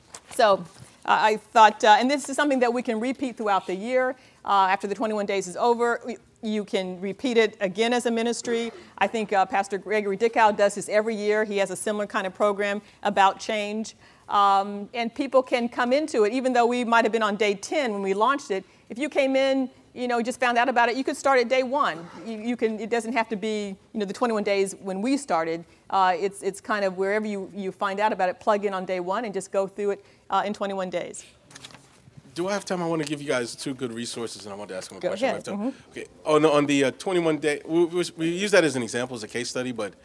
So uh, I thought, uh, and this is something that we can repeat throughout the year. Uh, after the twenty-one days is over, we, you can repeat it again as a ministry. I think uh, Pastor Gregory Dickow does this every year. He has a similar kind of program about change. Um, and people can come into it, even though we might have been on day ten when we launched it. If you came in, you know, just found out about it, you could start at day one. You, you can. It doesn't have to be, you know, the twenty-one days when we started. Uh, it's it's kind of wherever you, you find out about it, plug in on day one and just go through it uh, in twenty-one days. Do I have time? I want to give you guys two good resources, and I want to ask them a Go question. ahead. I have time? Mm-hmm. Okay. On the, on the uh, twenty-one day, we, we, we use that as an example, as a case study, but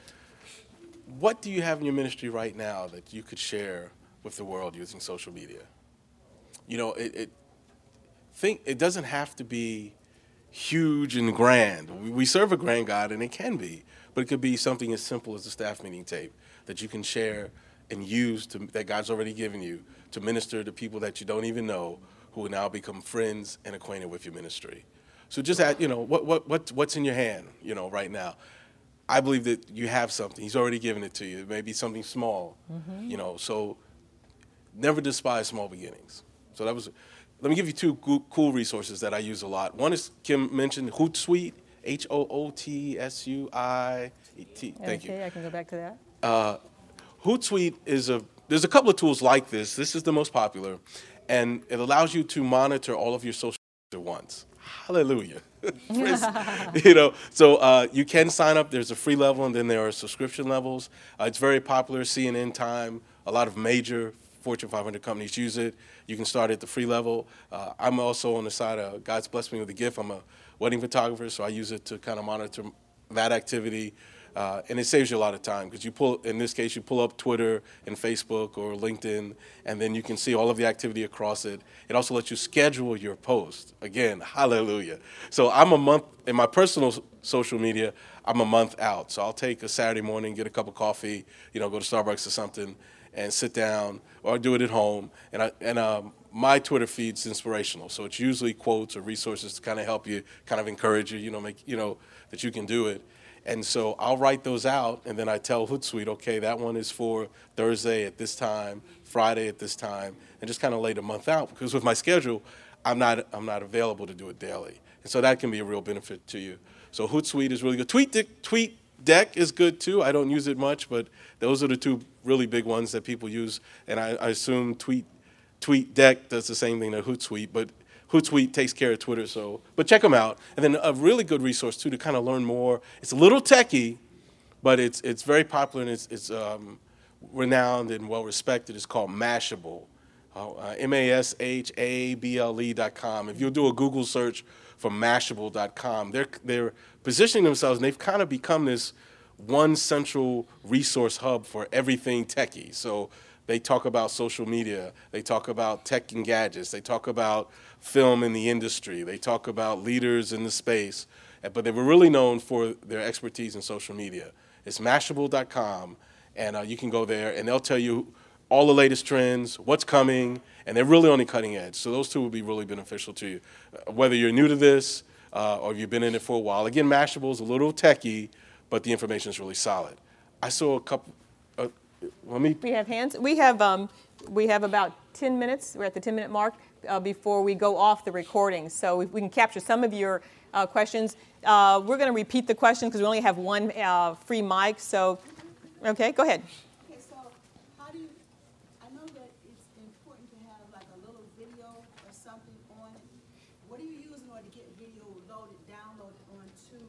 what do you have in your ministry right now that you could share with the world using social media? You know, it, it think it doesn't have to be huge and grand. We, we serve a grand God, and it can be, but it could be something as simple as a staff meeting tape that you can share and use to, that God's already given you to minister to people that you don't even know, who will now become friends and acquainted with your ministry. So just add, you know, what what what what's in your hand, you know, right now. I believe that you have something. He's already given it to you. It may be something small, mm-hmm. you know. So never despise small beginnings. So that was. Let me give you two cool resources that I use a lot. One is Kim mentioned Hootsuite, H O O T S U I E T. Thank you. Okay, I can go back to that. Uh, Hootsuite is a. There's a couple of tools like this. This is the most popular. And it allows you to monitor all of your social at once. Hallelujah. You know, so uh, you can sign up. There's a free level, and then there are subscription levels. Uh, it's very popular. C N N, Time, a lot of major Fortune five hundred companies use it. You can start at the free level. Uh, I'm also on the side of God's blessed me with a gift. I'm a wedding photographer, so I use it to kind of monitor that activity. Uh, and it saves you a lot of time because you pull, in this case, you pull up Twitter and Facebook or LinkedIn, and then you can see all of the activity across it. It also lets you schedule your post. Again, hallelujah. So I'm a month, in my personal social media, I'm a month out. So I'll take a Saturday morning, get a cup of coffee, you know, go to Starbucks or something, and sit down, or do it at home. And I, and um, my Twitter feed's inspirational. So it's usually quotes or resources to kind of help you, kind of encourage you, you know, make, you know, that you can do it. And so I'll write those out, and then I tell Hootsuite, okay, that one is for Thursday at this time, Friday at this time, and just kind of lay the month out. Because with my schedule, I'm not I'm not available to do it daily, and so that can be a real benefit to you. So Hootsuite is really good. TweetDeck, TweetDeck is good too. I don't use it much, but those are the two really big ones that people use, and I, I assume Tweet TweetDeck does the same thing that Hootsuite, but Hootsuite takes care of Twitter, so, but check them out. And then a really good resource, too, to kind of learn more. It's a little techy, but it's it's very popular, and it's, it's um, renowned and well-respected. It's called Mashable, uh, M A S H A B L E dot com. If you'll do a Google search for Mashable dot com, they're, they're positioning themselves, and they've kind of become this one central resource hub for everything techie. So they talk about social media, they talk about tech and gadgets, they talk about film in the industry, they talk about leaders in the space, but they were really known for their expertise in social media. It's Mashable dot com, and uh, you can go there, and they'll tell you all the latest trends, what's coming, and they're really on the cutting edge. So those two will be really beneficial to you, uh, whether you're new to this uh, or you've been in it for a while. Again, Mashable is a little techy, but the information is really solid. I saw a couple. Uh, let me. We have hands. We have um, we have about ten minutes. We're at the ten minute mark uh, before we go off the recording. So if we can capture some of your uh, questions. Uh, we're going to repeat the question because we only have one uh, free mic. So, okay, go ahead. Okay, so how do you? I know that it's important to have like a little video or something on it. What do you use in order to get video loaded, downloaded onto?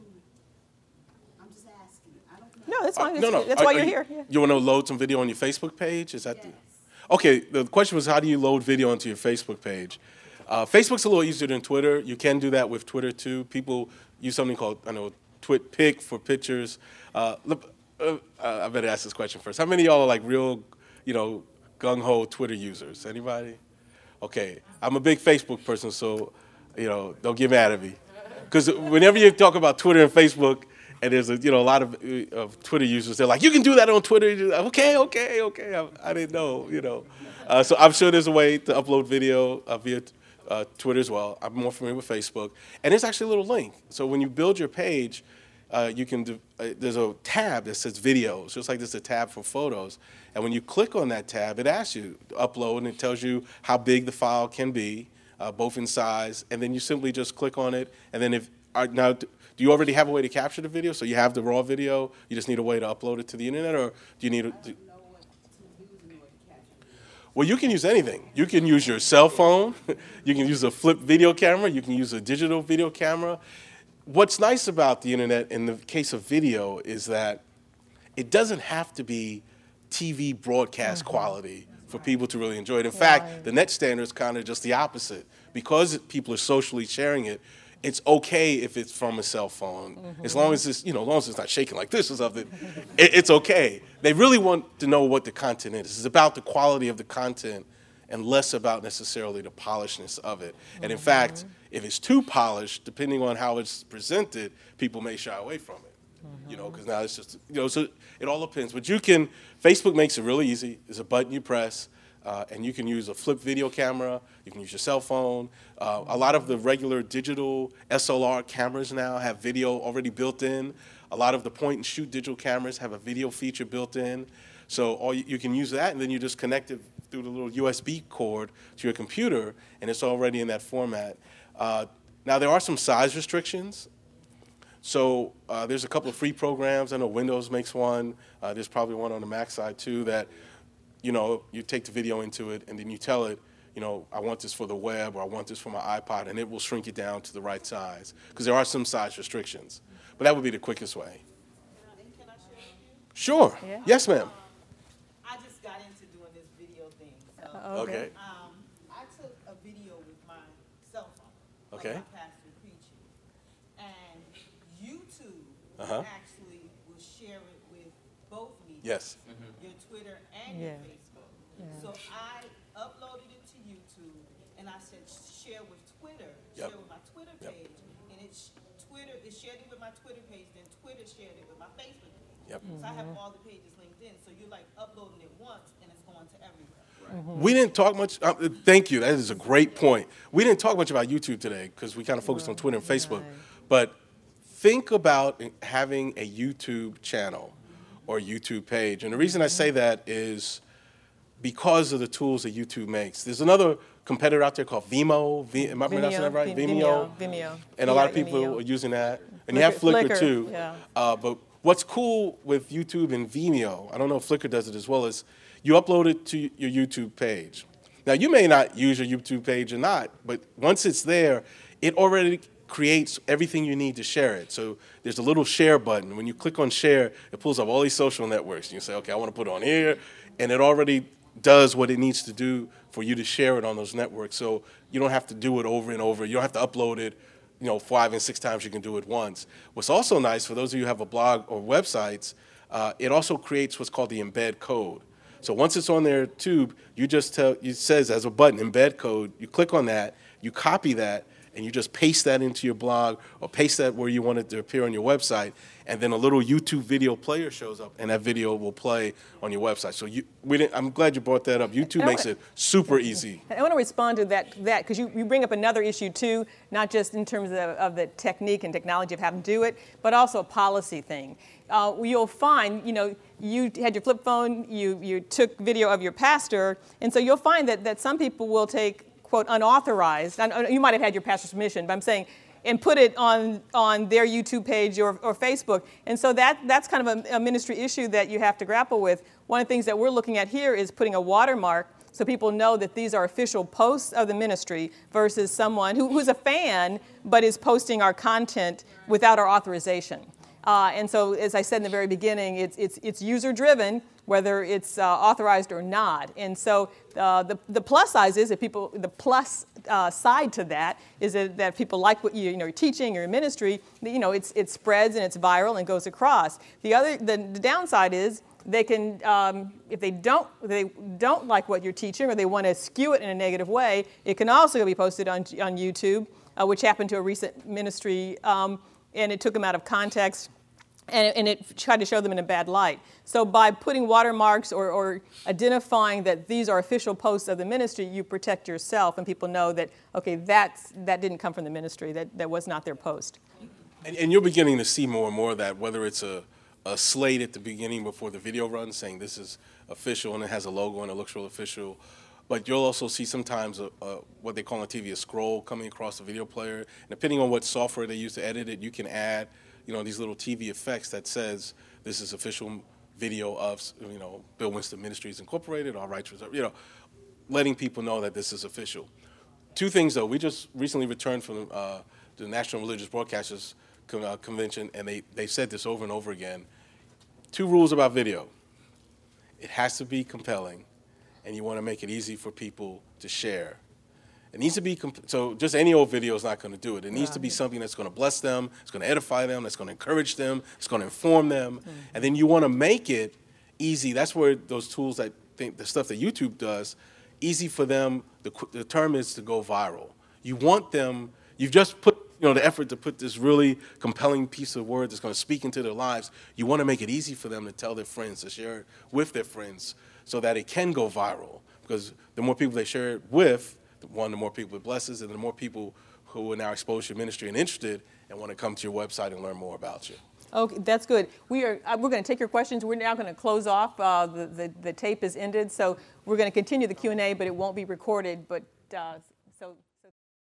I'm just asking. I don't know. No, that's fine. Uh, That's, no, no. that's Are- why are you're you, here. Yeah. You want to load some video on your Facebook page? Is that Yes. the? Okay. The question was, how do you load video onto your Facebook page? Uh, Facebook's a little easier than Twitter. You can do that with Twitter too. People use something called, I know, TwitPic for pictures. Uh, look, uh, I better ask this question first. How many of y'all are like real, you know, gung-ho Twitter users? Anybody? Okay. I'm a big Facebook person, so, you know, don't get mad at me. Because whenever you talk about Twitter and Facebook, and there's a, you know, a lot of, uh, of Twitter users, they're like, you can do that on Twitter. You're like, okay, okay, okay. I, I didn't know, you know. Uh, so I'm sure there's a way to upload video uh, via uh, Twitter as well. I'm more familiar with Facebook. And there's actually a little link. So when you build your page, uh, you can do, uh, there's a tab that says videos, just like there's a tab for photos. And when you click on that tab, it asks you to upload, and it tells you how big the file can be, uh, both in size. And then you simply just click on it. And then if, uh, now, do you already have a way to capture the video? So you have the raw video, you just need a way to upload it to the internet, or do you need a, do, well, you can use anything. You can use your cell phone. You can use a flip video camera. You can use a digital video camera. What's nice about the internet in the case of video is that it doesn't have to be T V broadcast quality for people to really enjoy it. In fact, the net standard is kind of just the opposite. Because people are socially sharing it, it's okay if it's from a cell phone, mm-hmm. as long as it's, you know, as long as it's not shaking like this or something, it, it's okay. They really want to know what the content is. It's about the quality of the content and less about necessarily the polishness of it. And in mm-hmm. fact, if it's too polished, depending on how it's presented, people may shy away from it. Mm-hmm. You know, because now it's just, you know, so it all depends. But you can, Facebook makes it really easy. There's a button you press. Uh, and you can use a flip video camera, you can use your cell phone. Uh, a lot of the regular digital S L R cameras now have video already built in. A lot of the point and shoot digital cameras have a video feature built in. So all you, you can use that, and then you just connect it through the little U S B cord to your computer, and it's already in that format. Uh, now there are some size restrictions. So uh, there's a couple of free programs. I know Windows makes one. Uh, there's probably one on the Mac side too that, you know, you take the video into it, and then you tell it, you know, I want this for the web, or I want this for my iPod, and it will shrink it down to the right size, because there are some size restrictions. But that would be the quickest way. Can I share with you? Sure. Yeah. Yes, ma'am. I just got into doing this video thing. So, Okay. um, I took a video with my cell phone. Okay. Of my pastor preaching. And YouTube Uh-huh. actually will share it with both medias. Yes. Your Twitter and Yeah. your Facebook. So I uploaded it to YouTube, and I said share with Twitter, Yep. share with my Twitter Yep. page, and it's Twitter, it shared it with my Twitter page, then Twitter shared it with my Facebook page. Yep. So I have all the pages linked in, so you're like uploading it once, and it's going to everywhere. We didn't talk much. Uh, thank you. That is a great point. We didn't talk much about YouTube today because we kind of focused on Twitter and Facebook. But think about having a YouTube channel or YouTube page. And the reason I say that is because of the tools that YouTube makes. There's another competitor out there called Vimeo. V am I pronouncing that right? Vimeo. Vimeo. Vimeo. And a lot of Yeah, people Vimeo. are using that. And you have Flickr, Flickr, too. yeah. Uh, but what's cool with YouTube and Vimeo, I don't know if Flickr does it as well, is you upload it to your YouTube page. Now, you may not use your YouTube page or not, but once it's there, it already creates everything you need to share it. So there's a little share button. When you click on share, it pulls up all these social networks. And you say, okay, I want to put it on here. And it already does what it needs to do for you to share it on those networks. So you don't have to do it over and over. You don't have to upload it, you know, five and six times. You can do it once. What's also nice for those of you who have a blog or websites, uh, it also creates what's called the embed code. So once it's on their tube, you just tell, it says as a button, embed code. You click on that, you copy that, and you just paste that into your blog or paste that where you want it to appear on your website, and then a little YouTube video player shows up, and that video will play on your website. So you, we didn't, I'm glad you brought that up. YouTube makes it super easy. I want to respond to that that because you, you bring up another issue too, not just in terms of, of the technique and technology of how to do it, but also a policy thing. Uh, you'll find, you know, you had your flip phone, you, you took video of your pastor, and so you'll find that, that some people will take, quote, unauthorized, you might have had your pastor's permission, but I'm saying, and put it on, on their YouTube page or, or Facebook. And so that, that's kind of a, a ministry issue that you have to grapple with. One of the things that we're looking at here is putting a watermark so people know that these are official posts of the ministry versus someone who, who's a fan but is posting our content without our authorization. Uh, and so, as I said in the very beginning, it's, it's, it's user-driven, whether it's uh, authorized or not. And so uh, the, the plus size is that people, the plus uh, side to that is that, that people like what you, you know, you're teaching or your ministry, you know, it's, it spreads and it's viral and goes across. The other, the, the downside is they can, um, if they don't, they don't like what you're teaching or they want to skew it in a negative way, it can also be posted on, on YouTube, uh, which happened to a recent ministry, um, and it took them out of context. And, and it tried to show them in a bad light. So by putting watermarks or, or identifying that these are official posts of the ministry, you protect yourself and people know that, okay, that's, that didn't come from the ministry, that, that was not their post. And, and you're beginning to see more and more of that, whether it's a, a slate at the beginning before the video runs saying this is official and it has a logo and it looks real official. But you'll also see sometimes a, a, what they call on T V a scroll coming across the video player. And depending on what software they use to edit it, you can add, you know, these little T V effects that says this is official video of, you know, Bill Winston Ministries Incorporated, all rights reserved, you know, letting people know that this is official. Two things, though. We just recently returned from uh, the National Religious Broadcasters Con uh, Convention, and they, they said this over and over again. Two rules about video. It has to be compelling, and you want to make it easy for people to share. It needs to be, comp so just any old video is not going to do it. It needs to be something that's going to bless them, it's going to edify them, that's going to encourage them, it's going to inform them. Mm-hmm. And then you want to make it easy. That's where those tools, that think, the stuff that YouTube does, easy for them, the, the term is to go viral. You want them, you've just put, you know, the effort to put this really compelling piece of word that's going to speak into their lives. You want to make it easy for them to tell their friends, to share it with their friends so that it can go viral. Because the more people they share it with, one, the more people it blesses, and the more people who are now exposed to your ministry and interested and want to come to your website and learn more about you. Okay, that's good. We are, uh, we're going to take your questions. We're now going to close off. Uh, the, the, the tape is ended, so we're going to continue the Q and A, but it won't be recorded. But uh,